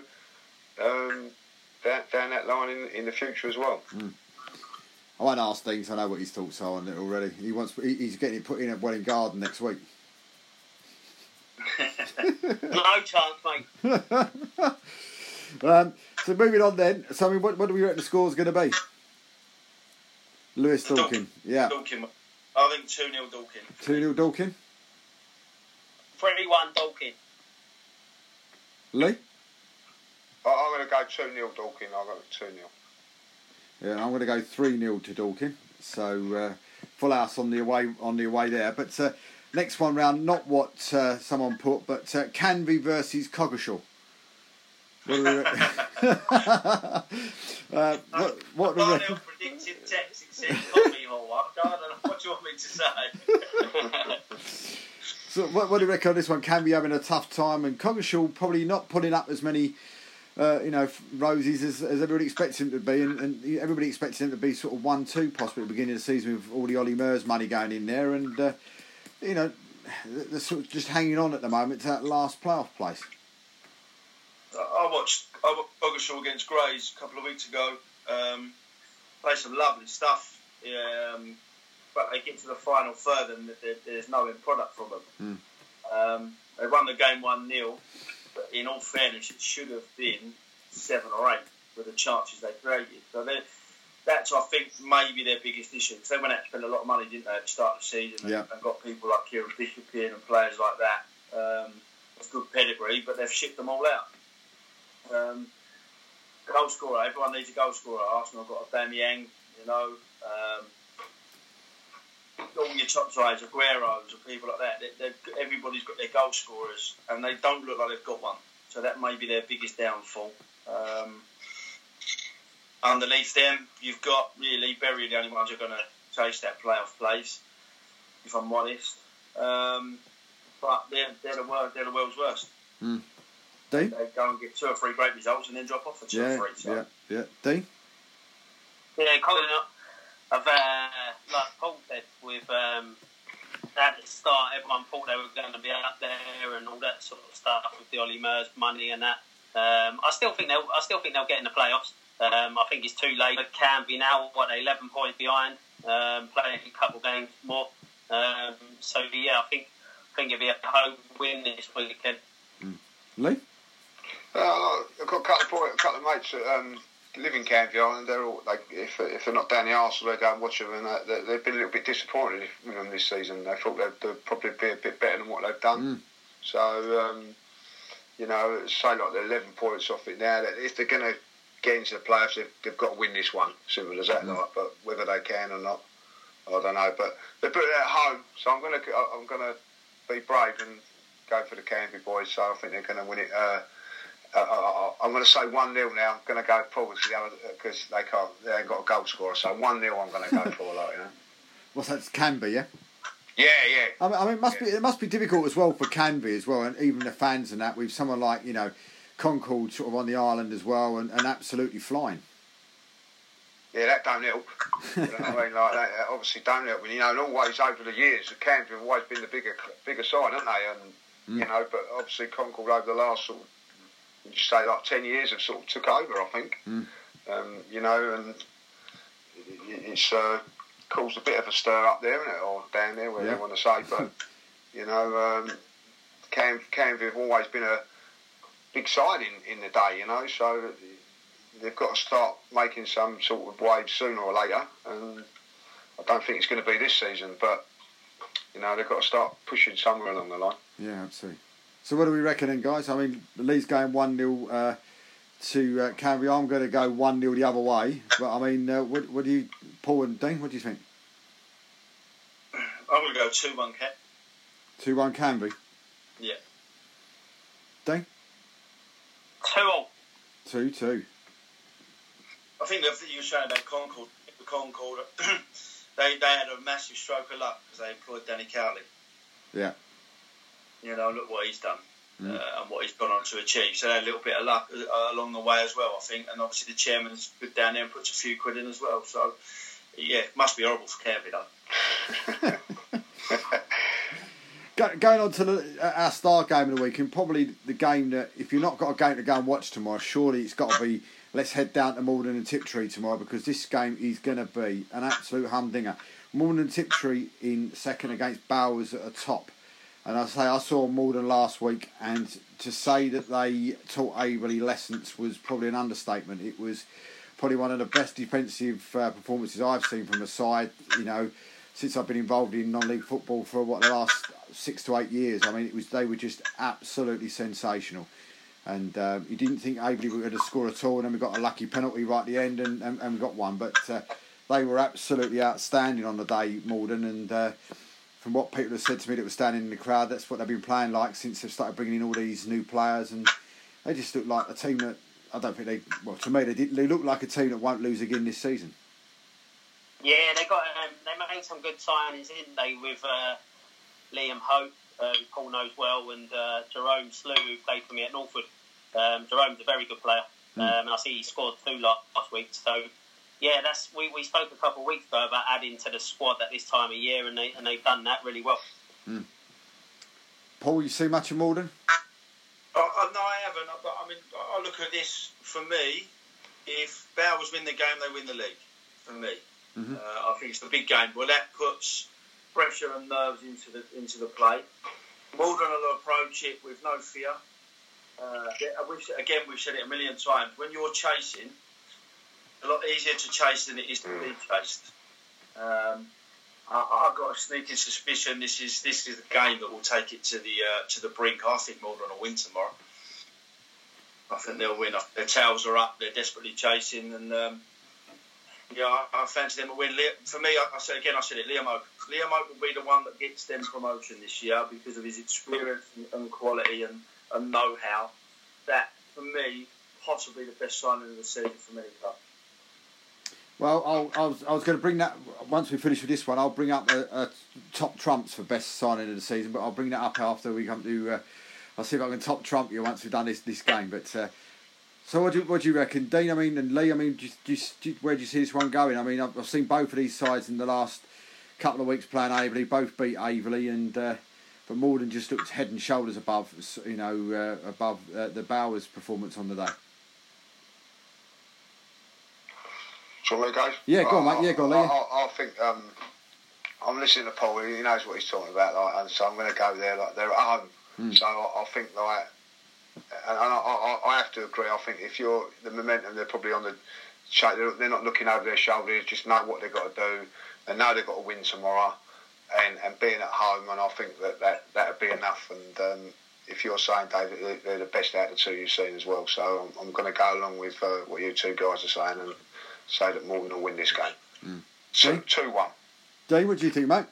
um, down, down that line in, in the future as well. Mm. I won't ask Dean, so I know what his thoughts are on it already. He wants, he, he's getting it put in at Welling Garden next week. No chance, mate. um, so moving on then. So I mean, what, what do we reckon the score's going to be? Lewis Dorking, yeah. Dorking. I think two nil Dorking. two nil Dorking. three one Dorking. Lee? I'm going to go two nil Dorking. I've got two nil. Yeah, I'm going to go three nil to Dorking. So uh, full house on the away on the away there. But uh, next one round, not what uh, someone put, but uh, Canvey versus Coggeshall. What do we re- uh, what, what do we Barnell predicted text, it said coffee hole. I don't know what you want me to say. So what, what do you reckon on this one? Canvey having a tough time, and Coggeshall probably not putting up as many, uh, you know, roses as, as everybody expects him to be, and, and everybody expects him to be sort of one two possibly at the beginning of the season with all the Ollie Murs money going in there, and uh, you know, they're sort of just hanging on at the moment to that last playoff place. I watched I watched Coggeshall against Grays a couple of weeks ago. Um, played some lovely stuff, um, but they get to the final third and there, there's no end product from them. Mm. Um, they won the game one nil, but in all fairness, it should have been seven or eight with the chances they created. So that's, I think, maybe their biggest issue, because they went out and spent a lot of money, didn't they, at the start of the season, yeah. and, and got people like Kieran Bishop in and players like that um, of good pedigree, but they've shipped them all out. Um, goal scorer, everyone needs a goal scorer. Arsenal have got a Bamiyang, you know, um, all your top sides, Agueros, and people like that. They, everybody's got their goal scorers, and they don't look like they've got one. So that may be their biggest downfall. Um, underneath them, you've got really Bury, the only ones who are going to chase that playoff place, if I'm honest. Um, but they're, they're, the world, they're the world's worst. Mm. Dean? They go and get two or three great results and then drop off for two yeah, or three. So. Yeah, yeah. Dean? Yeah, Colin, I've, uh, like Paul said, with um, at the start, everyone thought they were going to be up there and all that sort of stuff with the Ollie Murs money and that. Um, I still think they'll, I still think they'll get in the playoffs. Um, I think it's too late. It can be now, what, eleven points behind, um, playing a couple games more. Um, so yeah, I think I think it'll be a home win this weekend. Mm. Lee? Uh, I've got a couple of, point, a couple of mates that um, live in Canvey Island. They're all, like, if, if they're not down the Arsenal, they go and watch them, and they, they've been a little bit disappointed with them this season. They thought they'd, they'd probably be a bit better than what they've done. Mm. So, um, you know, say like they're eleven points off it now. That if they're going to get into the playoffs, they've, they've got to win this one. Simple as that. Mm. Like, but whether they can or not, I don't know. But they put it at home, so I'm going to I'm going to be brave and go for the Canvey boys. So I think they're going to win it. Uh, Uh, I, I'm going to say one nil now. I'm going to go forward because they can't. They ain't got a goal scorer. So one nil. I'm going to go for, like, you know. What's that? Canvey, yeah. Yeah, yeah. I mean, I mean it must yeah. be it must be difficult as well for Canvey as well, and even the fans and that. With someone like, you know, Concord sort of on the island as well, and, and absolutely flying. Yeah, that don't help. You know what I mean? Like that obviously don't help. And, you know, and always over the years, the Canvey have always been the bigger bigger side, haven't they? And mm. you know, but obviously Concord over the last sort of, would you say, like ten years have sort of took over, I think. Mm. Um, you know, and it's uh, caused a bit of a stir up there, isn't it? Or down there, where yeah. you want to say. But, you know, um, Cam, Canvey have always been a big side in, in the day, you know, so they've got to start making some sort of wave sooner or later. And I don't think it's going to be this season, but, you know, they've got to start pushing somewhere along the line. Yeah, absolutely. So what do we reckon then, guys? I mean, Lee's going one nil uh, to uh, Canvey. I'm going to go one nil the other way. But, I mean, uh, what, what do you... Paul and Dean, what do you think? I'm going to go two one Canvey. two one Canvey? Yeah. Dean? two all. two two. I think the thing you were saying about Concord, Concord they, they had a massive stroke of luck because they employed Danny Cowley. Yeah. You know, look what he's done mm. uh, and what he's gone on to achieve. So they had a little bit of luck uh, along the way as well, I think. And obviously the chairman's good down there and puts a few quid in as well. So, yeah, it must be horrible for Canvey, though. Going on to the, our star game of the week, and probably the game that, if you've not got a game to go and watch tomorrow, surely it's got to be, let's head down to Malden and Tiptree tomorrow, because this game is going to be an absolute humdinger. Malden and Tiptree in second against Bowers at the top. And I say I saw Malden last week, and to say that they taught Averley lessons was probably an understatement. It was probably one of the best defensive uh, performances I've seen from a side, you know, since I've been involved in non-league football for what the last six to eight years. I mean, it was they were just absolutely sensational. And uh, you didn't think Averley were going to score at all, and then we got a lucky penalty right at the end, and, and, and we got one. But uh, they were absolutely outstanding on the day, Malden, and uh, from what people have said to me that was standing in the crowd, that's what they've been playing like since they've started bringing in all these new players, and they just look like a team that, I don't think they, well, to me, they, did, they look like a team that won't lose again this season. Yeah, they got um, they made some good signings, didn't they, with uh, Liam Hope, uh, who Paul knows well, and uh, Jerome Slew, who played for me at Northwood. Um, Jerome's a very good player, mm. um, and I see he scored two last week. So, yeah, that's we, we spoke a couple of weeks ago about adding to the squad at this time of year, and they and they've done that really well. Mm. Paul, you see much of Malden? Uh, uh, no, I haven't. But I mean, I look at this for me. If Bowers win the game, they win the league. For me, mm-hmm. uh, I think it's a big game. Well, that puts pressure and nerves into the into the play. Malden will approach it with no fear. Uh, we've, again, we've said it a million times. When you're chasing, a lot easier to chase than it is to be chased. Um, I, I've got a sneaking suspicion this is this is the game that will take it to the uh, to the brink. I think Malden will win tomorrow. I think they'll win. Their tails are up. They're desperately chasing, and um, yeah, I, I fancy them to win. For me, I, I said again, I said it. Liam Oak. Liam Oak will be the one that gets them promotion this year because of his experience and, and quality and. and know-how. That, for me, possibly the best signing of the season for many clubs. Well, I'll, I was I was going to bring that, once we finish with this one, I'll bring up a, a top trumps for best signing of the season, but I'll bring that up after we come to, uh, I'll see if I can top trump you once we've done this, this game. But uh, so what do, you, what do you reckon, Dean, I mean, and Lee, I mean, just, just, where do you see this one going? I mean, I've, I've seen both of these sides in the last couple of weeks playing Averley, both beat Averley, and... Uh, But Malden just looked head and shoulders above, you know, uh, above uh, the Bowers' performance on the day. Shall we go? Yeah, go on, mate. Yeah, go on, I, I, I think um, I'm listening to Paul. He knows what he's talking about, like, and so I'm going to go there. Like they're at home, mm. so I, I think like, and I, I, I have to agree. I think if you're the momentum, they're probably on the. They're not looking over their shoulder. They just know what they've got to do. They know they've got to win tomorrow. And, and being at home, and I think that that that would be enough. And um, if you're saying, David, they're, they're the best out of the two you've seen as well. So I'm, I'm going to go along with uh, what you two guys are saying and say that Malden will win this game. Mm. Two, two, one. Dave, what do you think, mate?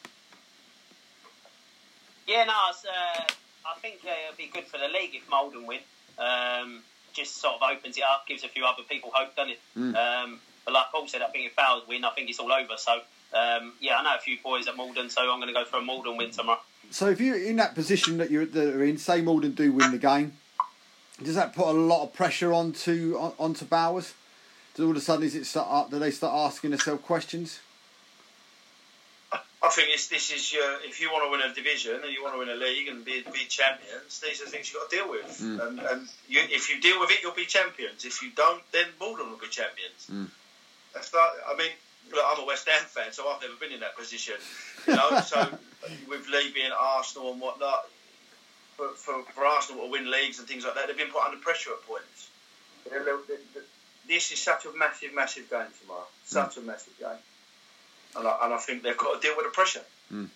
Yeah, no, it's, uh, I think uh, it'll be good for the league if Malden win. Um, just sort of opens it up, gives a few other people hope, doesn't it? Mm. Um, but like Paul said, I think if Bowers win, I think it's all over. So. Um, yeah, I know a few boys at Malden, so I'm going to go for a Malden win tomorrow. So if you're in that position that you're, that you're in, say Malden do win the game, does that put a lot of pressure onto on, onto Bowers? Does all of a sudden is it start? Do they start asking themselves questions? I think it's, this is your, if you want to win a division and you want to win a league and be, be champions, these are the things you've got to deal with. Mm. And, and you, if you deal with it, you'll be champions. If you don't, then Malden will be champions. Mm. That's not, I mean. Look, I'm a West Ham fan, so I've never been in that position. You know, so with Lee being at Arsenal and whatnot, for, for, for Arsenal to win leagues and things like that, they've been put under pressure at points. This is such a massive, massive game tomorrow. Such mm. a massive game. And I, and I think they've got to deal with the pressure. Mm.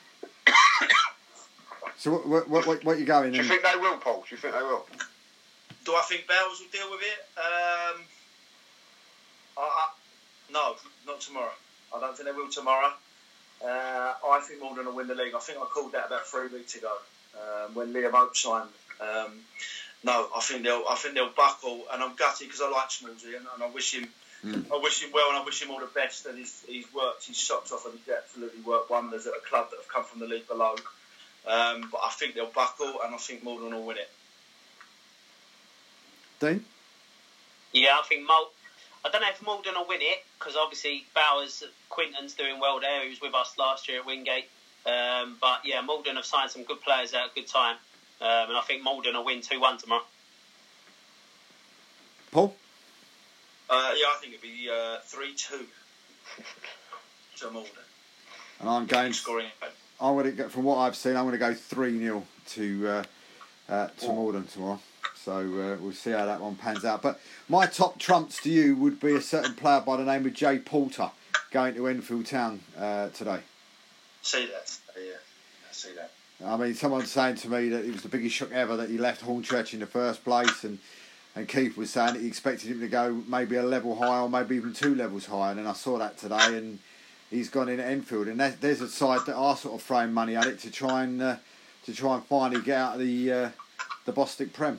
So what, what, what, what are you going? Do you think they will, Paul? Do you think they will? Do I think Bowers will deal with it? Um, I... I No, not tomorrow. I don't think they will tomorrow. Uh, I think Malden will win the league. I think I called that about three weeks ago um, when Liam Oak signed. Um, no, I think they'll. I think they'll buckle, and I'm gutted because I like Smallsy and, and I wish him. Mm. I wish him well, and I wish him all the best. And he's, he's worked his socks off, and he's absolutely worked wonders at a club that have come from the league below. Um, but I think they'll buckle, and I think Malden will win it. Dean? Yeah, I think Malden. I don't know if Malden will win it, because obviously Bowers, Quinton's doing well there. He was with us last year at Wingate. Um, but yeah, Malden have signed some good players at a good time. Um, and I think Malden will win two one tomorrow. Paul? Uh, yeah, I think it'll be uh, three two to Malden. And I'm going... Scoring. I'm going to go, from what I've seen, I'm going to go three nil to, uh, uh, to Malden tomorrow. So uh, we'll see how that one pans out. But my top trumps to you would be a certain player by the name of Jay Porter going to Enfield Town uh, today. See that? Yeah, I see that. I mean, someone's saying to me that it was the biggest shock ever that he left Hornchurch in the first place, and and Keith was saying that he expected him to go maybe a level higher or maybe even two levels higher. And then I saw that today, and he's gone in at Enfield. And that, there's a side that are sort of throwing money at it to try and uh, to try and finally get out of the uh, the Bostik Prem.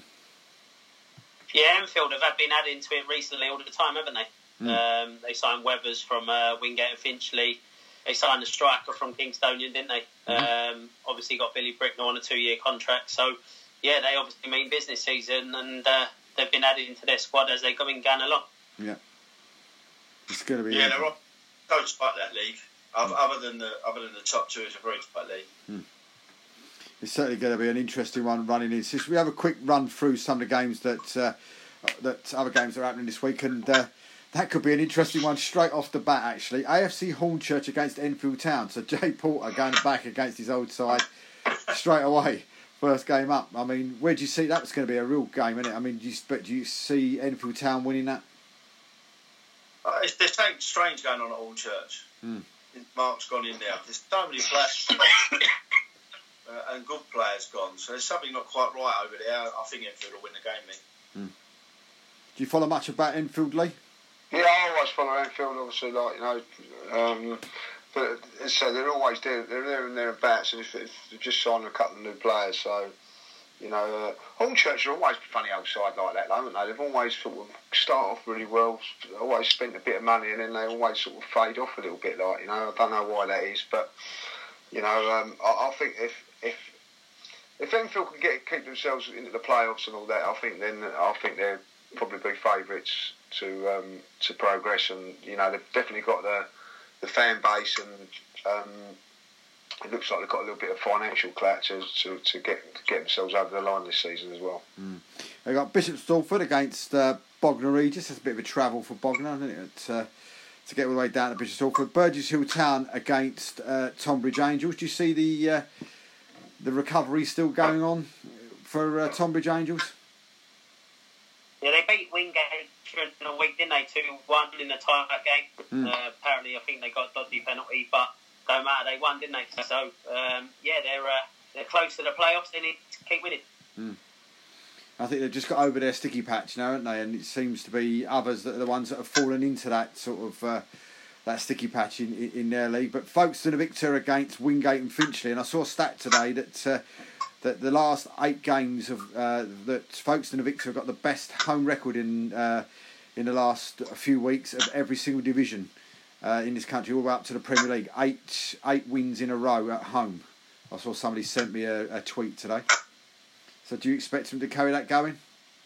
Yeah, Enfield have been adding to it recently all the time, haven't they? Mm. Um, they signed Weathers from uh, Wingate and Finchley. They signed a striker from Kingstonian, didn't they? Mm-hmm. Um, obviously got Billy Bricknell on a two-year contract. So, yeah, they obviously mean business season, and uh, they've been added into their squad as they go in going along. Yeah, it's going to be. Yeah, they're on so tight that league. Mm. Other than the other than the top two, it's a very tight league. Mm. It's certainly going to be an interesting one running in. So we have a quick run through some of the games that uh, that other games that are happening this week, and uh, that could be an interesting one straight off the bat. Actually, A F C Hornchurch against Enfield Town. So Jay Porter going back against his old side straight away. First game up. I mean, where do you see that was going to be a real game, isn't it? I mean, do you, but do you see Enfield Town winning that? Uh, it's, there's something strange going on at Hornchurch. Mm. Mark's gone in there. There's so many players uh, and good players gone. So there's something not quite right over there. I think Enfield will win the game, mate. Mm. Do you follow much about Enfield, Lee? Yeah, I always follow Enfield, obviously, like, you know, um, but so they're always there, they're there and thereabouts, and if, if they've just signed a couple of new players, so, you know, uh, Hornchurch are always a funny old side like that, haven't they? They've always sort of start off really well, always spent a bit of money, and then they always sort of fade off a little bit, like, you know, I don't know why that is, but, you know, um, I, I think if, if, if Enfield can get keep themselves into the playoffs and all that, I think then, I think they're probably be favourites to um, to progress, and you know they've definitely got the the fan base, and um, it looks like they've got a little bit of financial clout to to, to get to get themselves over the line this season as well. Mm. They've got Bishop Stortford against uh, Bognor Regis. That's a bit of a travel for Bognor, isn't it? Uh, to get all the way down to Bishop Stortford. Burgess Hill Town against uh, Tonbridge Angels. Do you see the uh, the recovery still going on for uh, Tonbridge Angels? Yeah, they beat Wingate in a week, didn't they? two one in the tie game. Mm. Uh, apparently, I think they got a dodgy penalty, but don't matter, they won, didn't they? So, um, yeah, they're uh, they're close to the playoffs. They need to keep winning. Mm. I think they've just got over their sticky patch now, haven't they? And it seems to be others that are the ones that have fallen into that sort of uh, that sticky patch in, in, in their league. But Folkestone Victor against Wingate and Finchley, and I saw a stat today that. Uh, That the last eight games of uh, that Folkestone and Victor have got the best home record in uh, in the last few weeks of every single division uh, in this country, all the way up to the Premier League. Eight eight wins in a row at home. I saw somebody sent me a, a tweet today. So do you expect them to carry that going?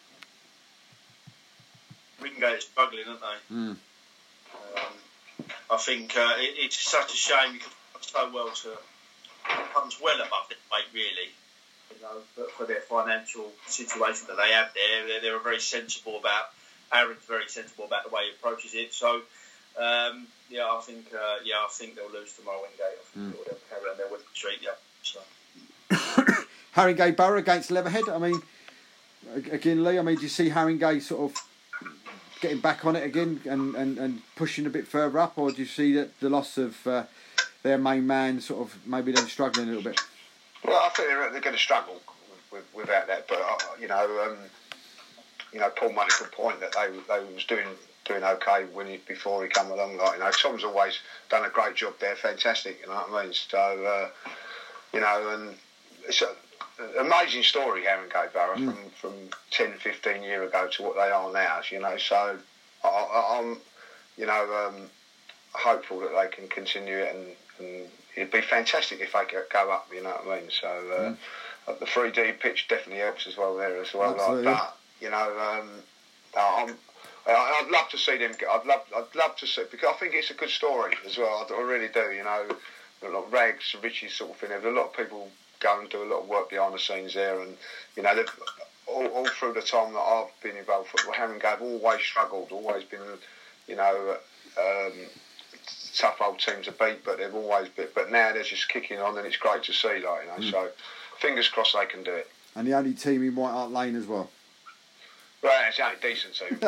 Wingate struggling, aren't they? Mm. Um, I think uh, it, it's such a shame because so well to comes well above their weight, really. You know, for, for their financial situation that they have there, they're, they're very sensible about. Aaron's very sensible about the way he approaches it. So, um, yeah, I think, uh, yeah, I think they'll lose tomorrow. Wingate. I think mm. they'll carry on their winning streak. Yeah. So. Haringey Borough against Leatherhead. I mean, again, Lee. I mean, do you see Haringey sort of getting back on it again and, and, and pushing a bit further up, or do you see that the loss of uh, their main man sort of maybe they're struggling a little bit? Well, I think they're, they're going to struggle with, with, without that. But uh, you know, um, you know, Paul made a good point that they they was doing doing okay when he, before he came along. Like, you know, Tom's always done a great job there, fantastic. You know what I mean? So uh, you know, and it's an amazing story, Haringey Borough, mm. from from ten, fifteen years ago to what they are now. You know, so I, I, I'm you know um, hopeful that they can continue it, and, and it'd be fantastic if they could go up, you know what I mean? So uh, mm. the three D pitch definitely helps as well there as well. Like that, you know, um, I'm, I'd love to see them. I'd love, I'd love to see, because I think it's a good story as well. I, I really do. You know, like Rags, Richie sort of thing. There's a lot of people go and do a lot of work behind the scenes there, and you know, all, all through the time that I've been involved, football, Haringey have always struggled, always been, you know. Um, tough old team to beat, but they've always been. But now they're just kicking on, and it's great to see, like, you know. Mm. So, fingers crossed they can do it. And the only team in White Hart Lane as well. Right, it's the only decent team.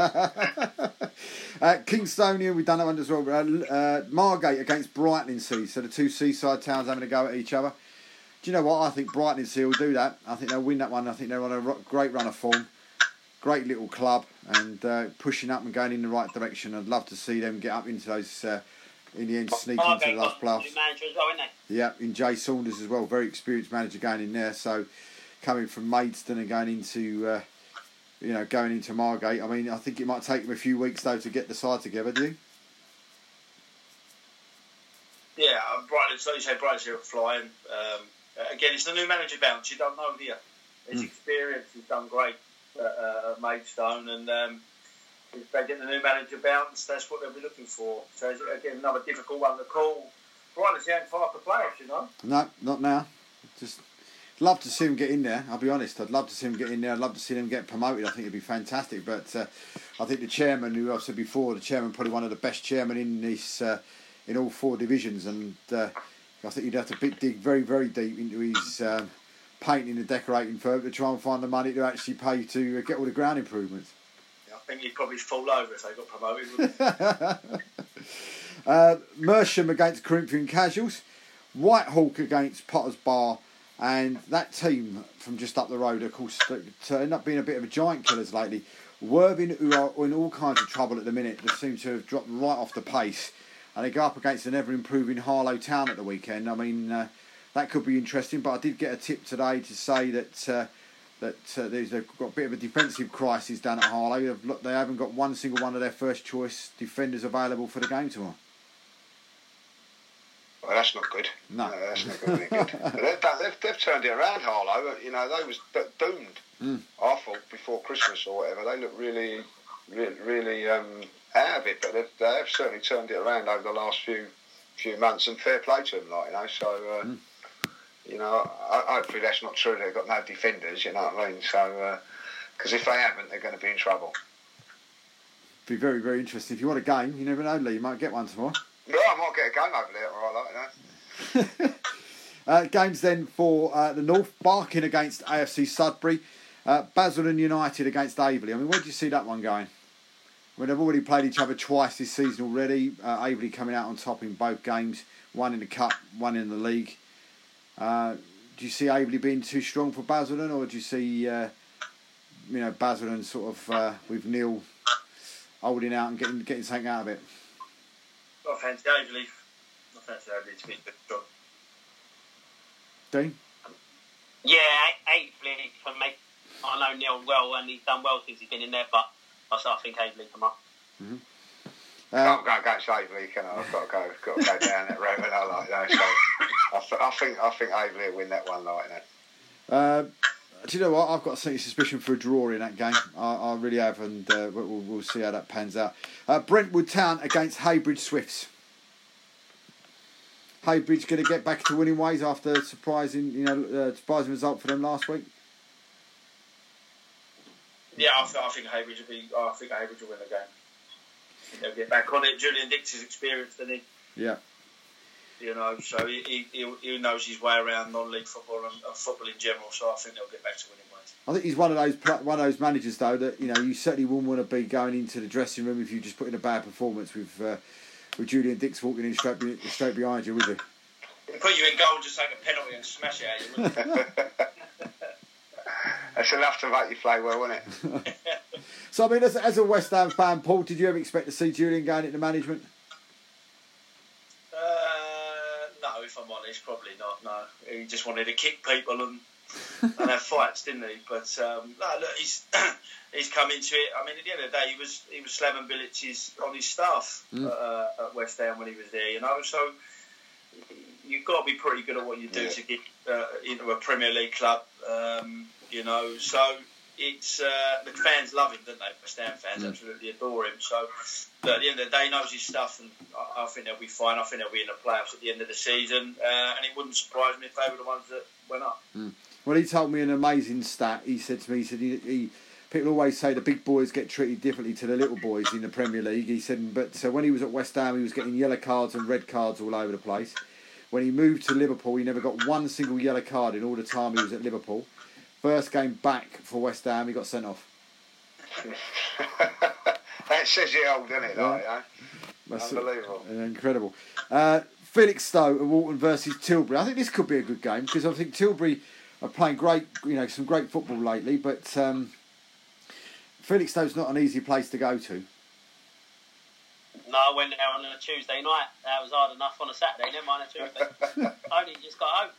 uh, Kingstonian, we've done that one as well. Uh, uh, Margate against Brightlingsea, so the two seaside towns having a go at each other. Do you know what? I think Brightlingsea will do that. I think they'll win that one. I think they're on a great run of form. great little club, and uh, pushing up and going in the right direction. I'd love to see them get up into those, uh, in the end, sneak oh, into the last playoffs. New manager as well, isn't they? Yeah, in Jay Saunders as well, very experienced manager going in there. So coming from Maidstone and going into, uh, you know, going into Margate. I mean, I think it might take him a few weeks though to get the side together. Do you? Yeah, um, Brighton. So you say Brighton's here flying. Um, again, it's the new manager bounce. You don't know, do you? His mm. experience, he's done great at, uh, at Maidstone, and um, if they get the new manager bounce, that's what they'll be looking for. So again, another difficult one to call. Brighton's ain't far for playoffs, you know. No, not now. Just love to see him get in there. I'll be honest. I'd love to see him get in there. I'd love to see them get promoted. I think it'd be fantastic. But uh, I think the chairman, who I've said before, the chairman probably one of the best chairmen in this. Uh, in all four divisions, and uh, I think you'd have to dig very, very deep into his um, painting and decorating firm to try and find the money to actually pay to uh, get all the ground improvements. Yeah, I think he'd probably fall over if they got promoted, wouldn't he? uh, Mersham against Corinthian Casuals, Whitehawk against Potters Bar, and that team from just up the road, of course, turned up being a bit of a giant killers lately. Worthing, who are in all kinds of trouble at the minute, they seem to have dropped right off the pace. And they go up against an ever-improving Harlow Town at the weekend. I mean, uh, that could be interesting. But I did get a tip today to say that uh, that uh, there's a, got a bit of a defensive crisis down at Harlow. They've, they haven't got one single one of their first-choice defenders available for the game tomorrow. Well, that's not good. No, no that's not going to be good. they've, they've, they've turned it around, Harlow. You know, they was doomed. Mm. I thought before Christmas or whatever. They look really, really, really. Um, out of it, but they've, they've certainly turned it around over the last few few months, and fair play to them, like, you know. So, uh, mm. you know, I, hopefully that's not true. They've got no defenders, you know what I mean? So, because uh, if they haven't, they're going to be in trouble. Be very, very interesting. If you want a game, you never know, Lee. You might get one tomorrow. Yeah, I might get a game over there, all right, like, you know. uh, games then for uh, the North, Barking against A F C Sudbury, uh, Basildon United against Aveley. I mean, where do you see that one going? Well, they've already played each other twice this season already. Uh, Aveley coming out on top in both games, one in the cup, one in the league. Uh, do you see Aveley being too strong for Basildon, or do you see, uh, you know, Basildon sort of uh, with Neil holding out and getting getting something out of it? I fancy Aveley. I fancy Aveley to be strong. Dean? Yeah, Aveley for me. I know Neil well, and he's done well since he's been in there, but I think Aveley come up. Mm-hmm. Uh, can't go against Aveley, can I? I've got to go, got to go down that road, and I like that. So I, th- I think, I think Aveley will win that one, like that. Uh, do you know what? I've got a sneaky suspicion for a draw in that game. I, I really have, and uh, we'll, we'll see how that pans out. Uh, Brentwood Town against Heybridge Swifts. Heybridge going to get back to winning ways after surprising, you know, uh, surprising result for them last week. Yeah, I, th- I think Heybridge will be. I think Heybridge will win the game. I think they'll get back on it. Julian Dix is experienced, isn't he? Yeah. You know, so he he, he knows his way around non-league football and, and football in general. So I think they'll get back to winning ways. I think he's one of those one of those managers though that, you know, you certainly wouldn't want to be going into the dressing room if you just put in a bad performance with uh, with Julian Dix walking in straight be, straight behind you, would you? He'd put you in goal, just take a penalty and smash it at you, wouldn't he? That's enough to make you play well, wouldn't it? So, I mean, as, as a West Ham fan, Paul, did you ever expect to see Julian going into management? Uh, no, if I'm honest, probably not. No, he just wanted to kick people and and have fights, didn't he? But um, no, look, he's he's come into it. I mean, at the end of the day, he was he was Slaven Bilic's on his staff mm. uh, at West Ham when he was there. You know, so you've got to be pretty good at what you do yeah. to get uh, into a Premier League club. Um, You know, so it's uh, the fans love him, don't they? West Ham fans mm. absolutely adore him. So but at the end of the day, he knows his stuff, and I, I think they'll be fine. I think they'll be in the playoffs at the end of the season, uh, and it wouldn't surprise me if they were the ones that went up. Mm. Well, he told me an amazing stat. He said to me, he said he, he people always say the big boys get treated differently to the little boys in the Premier League. He said, but uh, when he was at West Ham, he was getting yellow cards and red cards all over the place. When he moved to Liverpool, he never got one single yellow card in all the time he was at Liverpool. First game back for West Ham, he got sent off. That says it all, doesn't it? Yeah. Like, eh? That's unbelievable. Uh, incredible. Uh, Felixstowe and Walton versus Tilbury. I think this could be a good game because I think Tilbury are playing great, you know, some great football lately. But um, Felixstowe's not an easy place to go to. No, I went there on a Tuesday night. That was hard enough on a Saturday, never mind a Tuesday. Only just got home.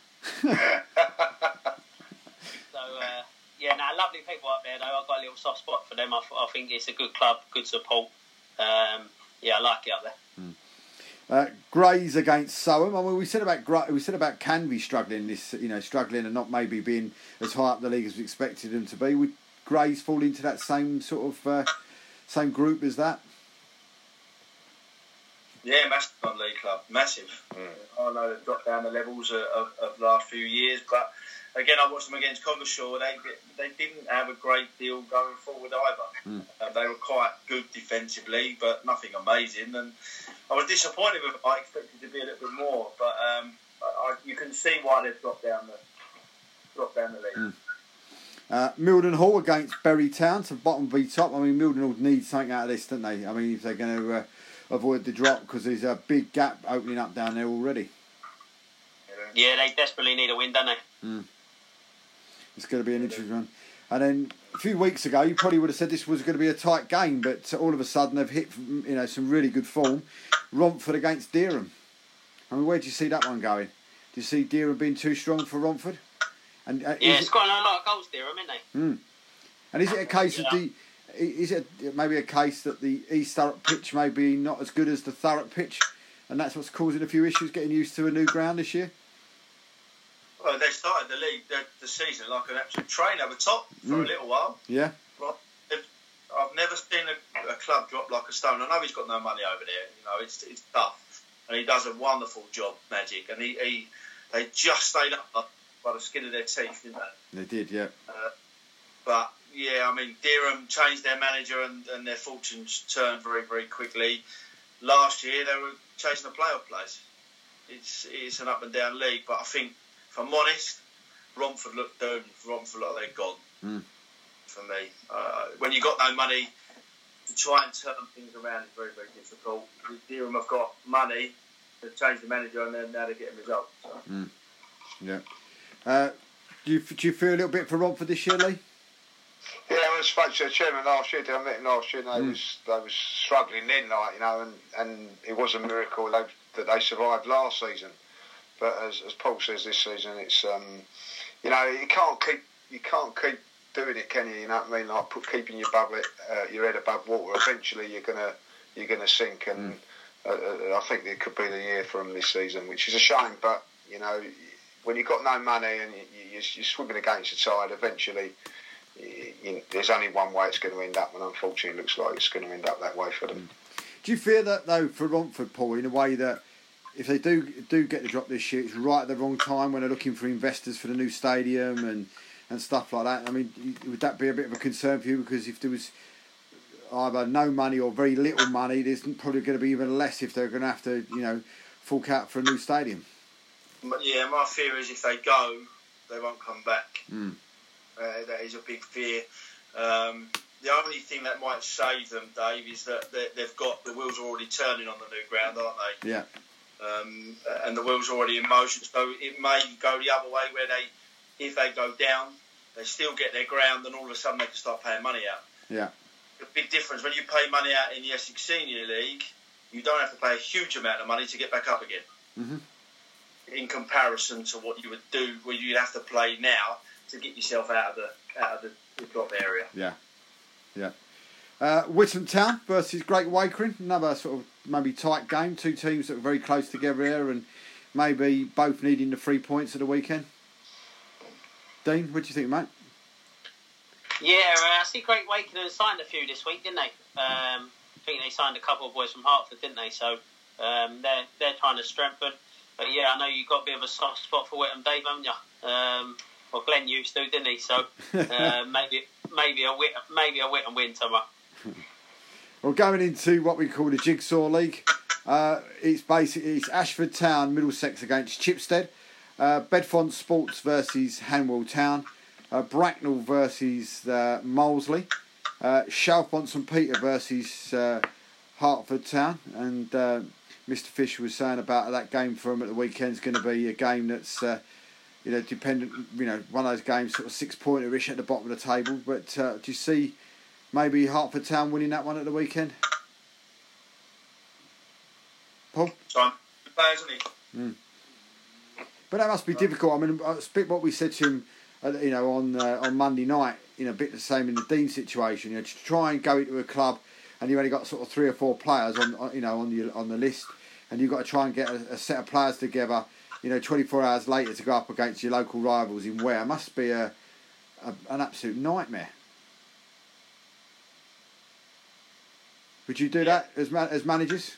So, uh, yeah, no, lovely people up there, though. I've got a little soft spot for them. I, I think it's a good club, good support. Um, yeah, I like it up there. Mm. Uh, Grays against Soham. I mean, we said about Gra- we said about Canby struggling this, you know, struggling and not maybe being as high up the league as we expected them to be. Would Grays fall into that same sort of uh, same group as that? Yeah, massive non-league club, massive. Mm. I know they've dropped down the levels of, of, of the last few years, but again, I watched them against Coggeshall. They they didn't have a great deal going forward either. Mm. Uh, they were quite good defensively, but nothing amazing. And I was disappointed with it. I expected to be a little bit more, but um, I, I, you can see why they've dropped down the dropped down the league. Mm. Uh, Mildenhall against Bury Town, to bottom v top. I mean, Mildenhall need something out of this, don't they? I mean, if they're going to uh, avoid the drop, because there's a big gap opening up down there already. Yeah, they desperately need a win, don't they? Mm. It's going to be an interesting one. And then a few weeks ago, you probably would have said this was going to be a tight game, but all of a sudden they've hit, you know, some really good form. Romford against Dereham. I mean, where do you see that one going? Do you see Dereham being too strong for Romford? And uh, yeah, it's got a lot of goals, Dereham, isn't they? Mm. And is it a case yeah. of the? Is it maybe a case that the East Thurrock pitch may be not as good as the Thurrock pitch, and that's what's causing a few issues getting used to a new ground this year? Well, they started the league, the, the season, like an absolute train over top for mm. a little while. Yeah. Right. I've never seen a, a club drop like a stone. I know he's got no money over there. You know, it's it's tough, and he does a wonderful job, Magic. And he, he they just stayed up by the skin of their teeth, didn't they? They did, yeah. Uh, but yeah, I mean, Dereham changed their manager, and, and their fortunes turned very, very quickly. Last year, they were chasing a playoff place. It's it's an up and down league, but I think, if I'm honest, Romford look doomed. Romford look like they're gone. Mm. For me, uh, when you've got no money to try and turn things around, it's very, very difficult. Dereham have got money to change the manager, and then now they're getting results. So. Mm. Yeah. Uh, do you do you feel a little bit for Romford this year, Lee? Yeah, I spoke to the chairman last year. I met him last year, and they mm. was they was struggling then, like you know, and, and it was a miracle they, that they survived last season. But as, as Paul says, this season it's um, you know, you can't keep you can't keep doing it, can you? You know what I mean? Like put, keeping your above it, uh, your head above water. Eventually, you're gonna you're gonna sink, and mm. uh, I think it could be the year for them this season, which is a shame. But you know, when you've got no money and you, you, you're swimming against the tide, eventually. You, you, there's only one way it's going to end up, and unfortunately, it looks like it's going to end up that way for them. Do you fear that though for Romford, Paul, in a way that if they do do get the drop this year, it's right at the wrong time when they're looking for investors for the new stadium and, and stuff like that? I mean, would that be a bit of a concern for you? Because if there was either no money or very little money, there's probably going to be even less if they're going to have to, you know, fork out for a new stadium. Yeah, my fear is if they go, they won't come back. Mm. Uh, that is a big fear. Um, the only thing that might save them, Dave, is that they've got the wheels are already turning on the new ground, aren't they? Yeah. Um, and the wheels are already in motion, so it may go the other way where they, if they go down, they still get their ground, and all of a sudden they can start paying money out. Yeah. The big difference when you pay money out in the Essex Senior League, you don't have to pay a huge amount of money to get back up again. Mm-hmm. In comparison to what you would do, where you'd have to play now to get yourself out of the out of the, the drop area. Yeah, yeah. Uh, Whittam Town versus Great Wakering, another sort of maybe tight game. Two teams that are very close together here, and maybe both needing the three points at the weekend. Dean, what do you think, mate? Yeah, uh, I see Great Wakering signed a few this week, didn't they? Um, I think they signed a couple of boys from Hertford, didn't they? So um, they're they're trying to strengthen. But yeah, I know you've got a bit of a soft spot for Whittam, Dave, haven't you? Um, Well, Glenn used to, didn't he? So uh, maybe maybe a Whit maybe a Whittam win tomorrow. Well, going into what we call the Jigsaw League, uh, it's basically it's Ashford Town, Middlesex against Chipstead, uh, Bedfont Sports versus Hanwell Town, uh, Bracknell versus uh, Molesley, uh, Shalfont St Peter versus uh, Hertford Town, and uh, Mister Fisher was saying about that game for him at the weekend is going to be a game that's. Uh, You know, dependent. You know, one of those games, sort of six-pointer-ish at the bottom of the table. But uh, do you see maybe Hertford Town winning that one at the weekend? Paul? Time players, isn't he? Mm. But that must be difficult. I mean, I speak what we said to him, uh, you know, on uh, on Monday night. You know, a bit the same in the Dean situation. You know, to try and go into a club, and you've only got sort of three or four players on, on you know, on the on the list, and you've got to try and get a, a set of players together. You know, twenty-four hours later to go up against your local rivals in Ware must be a, a an absolute nightmare. Would you do that as man, as managers?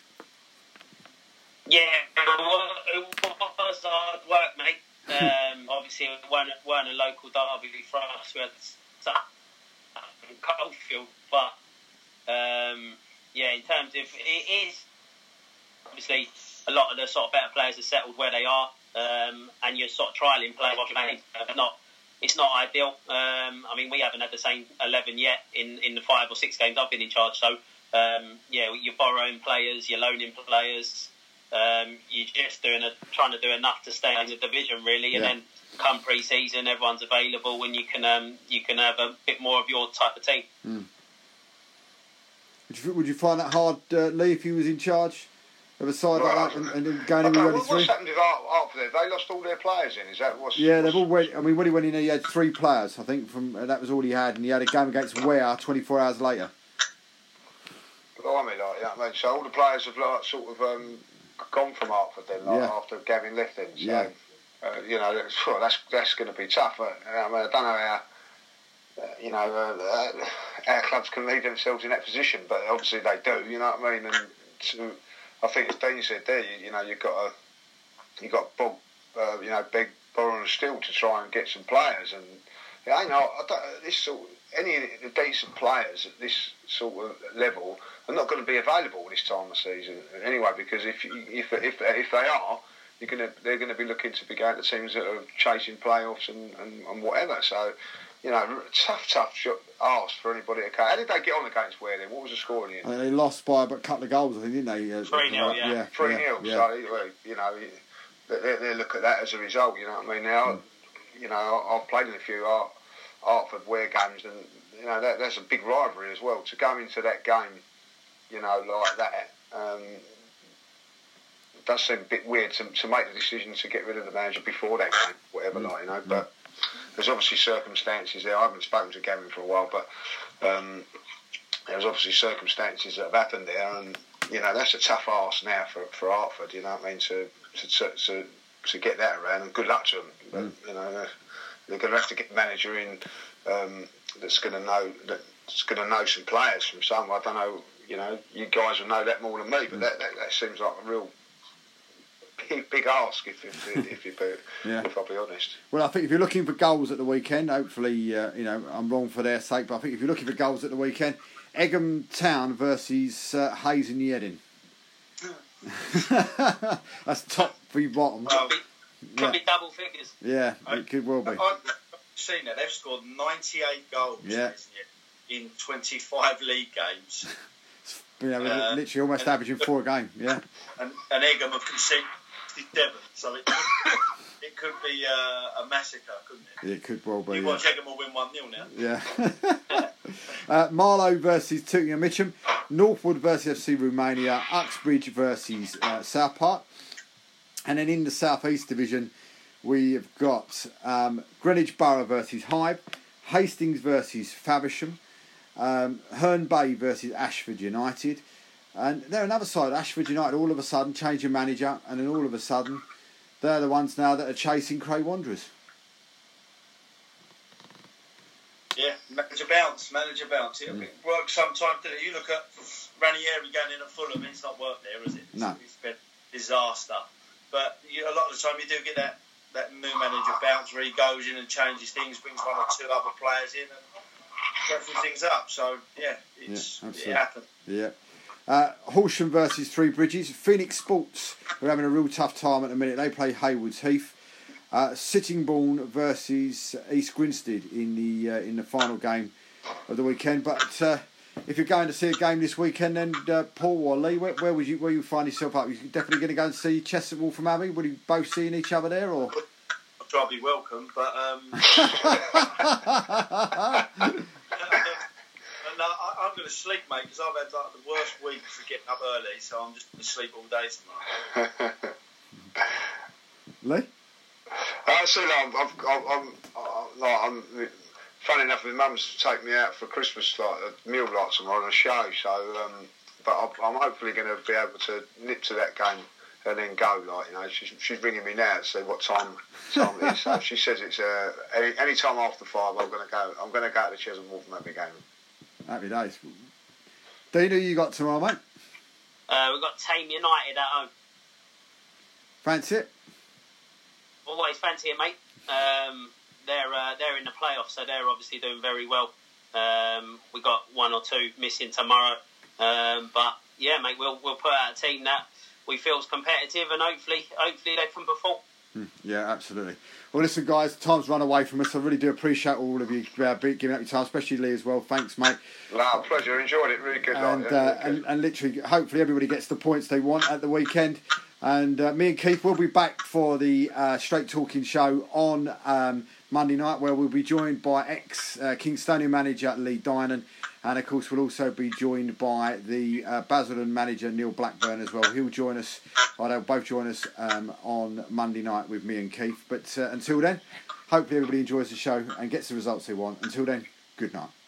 Yeah, it was hard work, mate. Um, obviously, it weren't, weren't a local derby for us. We had stuff in Coalfield, but um, yeah, in terms of it is obviously a lot of the sort of better players are settled where they are, um, and you're sort of trialling players. Not, it's not ideal. Um, I mean, we haven't had the same eleven yet in, in the five or six games I've been in charge. So um, yeah, you're borrowing players, you're loaning players. Um, you're just doing a, trying to do enough to stay in the division, really, and yeah. Then come pre-season, everyone's available, and you can um, you can have a bit more of your type of team. Mm. Would you, would you find that hard, uh, Lee, if you was in charge of a side well, like that and, and then going in with only three? What's happened with Hertford? They lost all their players in. Is that what's? Yeah, what's... they've all went. I mean, when he went in, he had three players. I think from uh, that was all he had, and he had a game against Ware twenty-four hours later. Blimey, like, you know what I mean? So all the players have like sort of. Um, gone from Hertford then, like, yeah. after Gavin left then. So, yeah. uh, you know, that's well, that's, that's going to be tough. But, I mean, I don't know how, uh, you know, uh, our clubs can leave themselves in that position, but obviously they do, you know what I mean? And to, I think as Dean said there, you, you know, you've got to, you've got to bog, uh, you know, beg, borrow and steal to try and get some players. And, you know, I don't, this sort of, any of the decent players at this sort of level are not going to be available this time of season anyway. Because if you, if if if they are, you're going to they're going to be looking to be going to teams that are chasing playoffs and, and, and whatever. So, you know, tough tough ask for anybody to come. How did they get on against Ware then? What was the score in the end? Uh, they lost by about a couple of goals, I think, didn't they? Three nil, yeah. yeah. Three nil. Yeah. So you know, they, they look at that as a result. You know what I mean? Now, mm. you know, I've played in a few Art, Hertford Ware games, and you know that that's a big rivalry as well. To go into that game, you know, like that, um, it does seem a bit weird to, to make the decision to get rid of the manager before that game, whatever, mm. like, you know. But there's obviously circumstances there. I haven't spoken to Gavin for a while, but um, there's obviously circumstances that have happened there, and you know that's a tough ask now for for Hertford. You know what I mean? To to to, to get that around, and good luck to them. But, mm. you know, they're, they're going to have to get the manager in um, that's going to know that's going to know some players from somewhere. I don't know. You know, you guys will know that more than me, but that, that, that seems like a real big, big ask, if if, if, you be, yeah. if I'll be honest. Well, I think if you're looking for goals at the weekend, hopefully, uh, you know, I'm wrong for their sake, but I think if you're looking for goals at the weekend, Egham Town versus uh, Hayes and Yeading. That's top v bottom. Could, be, could yeah. be double figures. Yeah, it could well be. I've seen that. They've scored ninety-eight goals yeah. in twenty-five league games. You know, uh, literally almost and, averaging four a game, yeah. And, and Egham have conceded seven, so it could, it could be uh, a massacre, couldn't it? It could well be. You yeah. watch Egham will win one nil now. Yeah. uh, Marlow versus Tooting and Mitcham, Northwood versus F C Romania, Uxbridge versus uh, South Park, and then in the South East Division, we've got um, Greenwich Borough versus Hyde, Hastings versus Faversham. Um, Herne Bay versus Ashford United, and they're another side. Ashford United all of a sudden change your manager, and then all of a sudden they're the ones now that are chasing Cray Wanderers. Yeah, manager bounce, manager bounce. It mm. works sometimes. Doesn't it? You look at Ranieri going in at Fulham; it's not worked there, is it? It's, no, it's been disaster. But you, a lot of the time, you do get that that new manager bounce where he goes in and changes things, brings one or two other players in, and wrapping things up. So yeah, it's yeah, it happened. Yeah. Uh, Horsham versus Three Bridges. Phoenix Sports are having a real tough time at the minute. They play Haywards Heath. Uh, Sittingbourne versus East Grinstead in the uh, in the final game of the weekend. But uh, if you're going to see a game this weekend, then uh, Paul or Lee, where, where would you where you find yourself up? Are you definitely going to go and see Chester Wolverhampton Abbey? Would you both seeing each other there, or? I'll try to be welcome, but um. No, I, with sleep, mate, because I've had like the worst week for getting up early, so I'm just going to sleep all day tomorrow. Lee? I see, like, I'm, I'm, I'm, I'm, like, I'm, funny enough, my mum's taken me out for Christmas, like a meal like tomorrow on a show. So, um, but I'm, I'm hopefully going to be able to nip to that game and then go. Like, you know, she's, she's ringing me now to see what time time it is. So she says it's uh, any any time after five. I'm going to go. I'm going to go to the Chesham Wolf and have a game. Happy days. Dean, who you got tomorrow, mate? Uh, we've got Tame United at home. Fancy it? Always fancy it, mate. Um, they're uh, they're in the playoffs, so they're obviously doing very well. Um, we got one or two missing tomorrow, um, but yeah, mate, we'll we'll put out a team that we feel is competitive, and hopefully, hopefully they can perform. Yeah, absolutely. Well, listen, guys, time's run away from us. I really do appreciate all of you uh, giving up your time, especially Lee as well. Thanks, mate. No, pleasure. Enjoyed it. Really good. And, night, uh, yeah, really and, and literally, hopefully, everybody gets the points they want at the weekend. And uh, me and Keith will be back for the uh, Straight Talking show on um, Monday night, where we'll be joined by ex-Kingstonian manager Lee Dynan. And, of course, we'll also be joined by the uh, Basildon manager, Neil Blackburn, as well. He'll join us, or they'll both join us um, on Monday night with me and Keith. But uh, until then, hopefully everybody enjoys the show and gets the results they want. Until then, good night.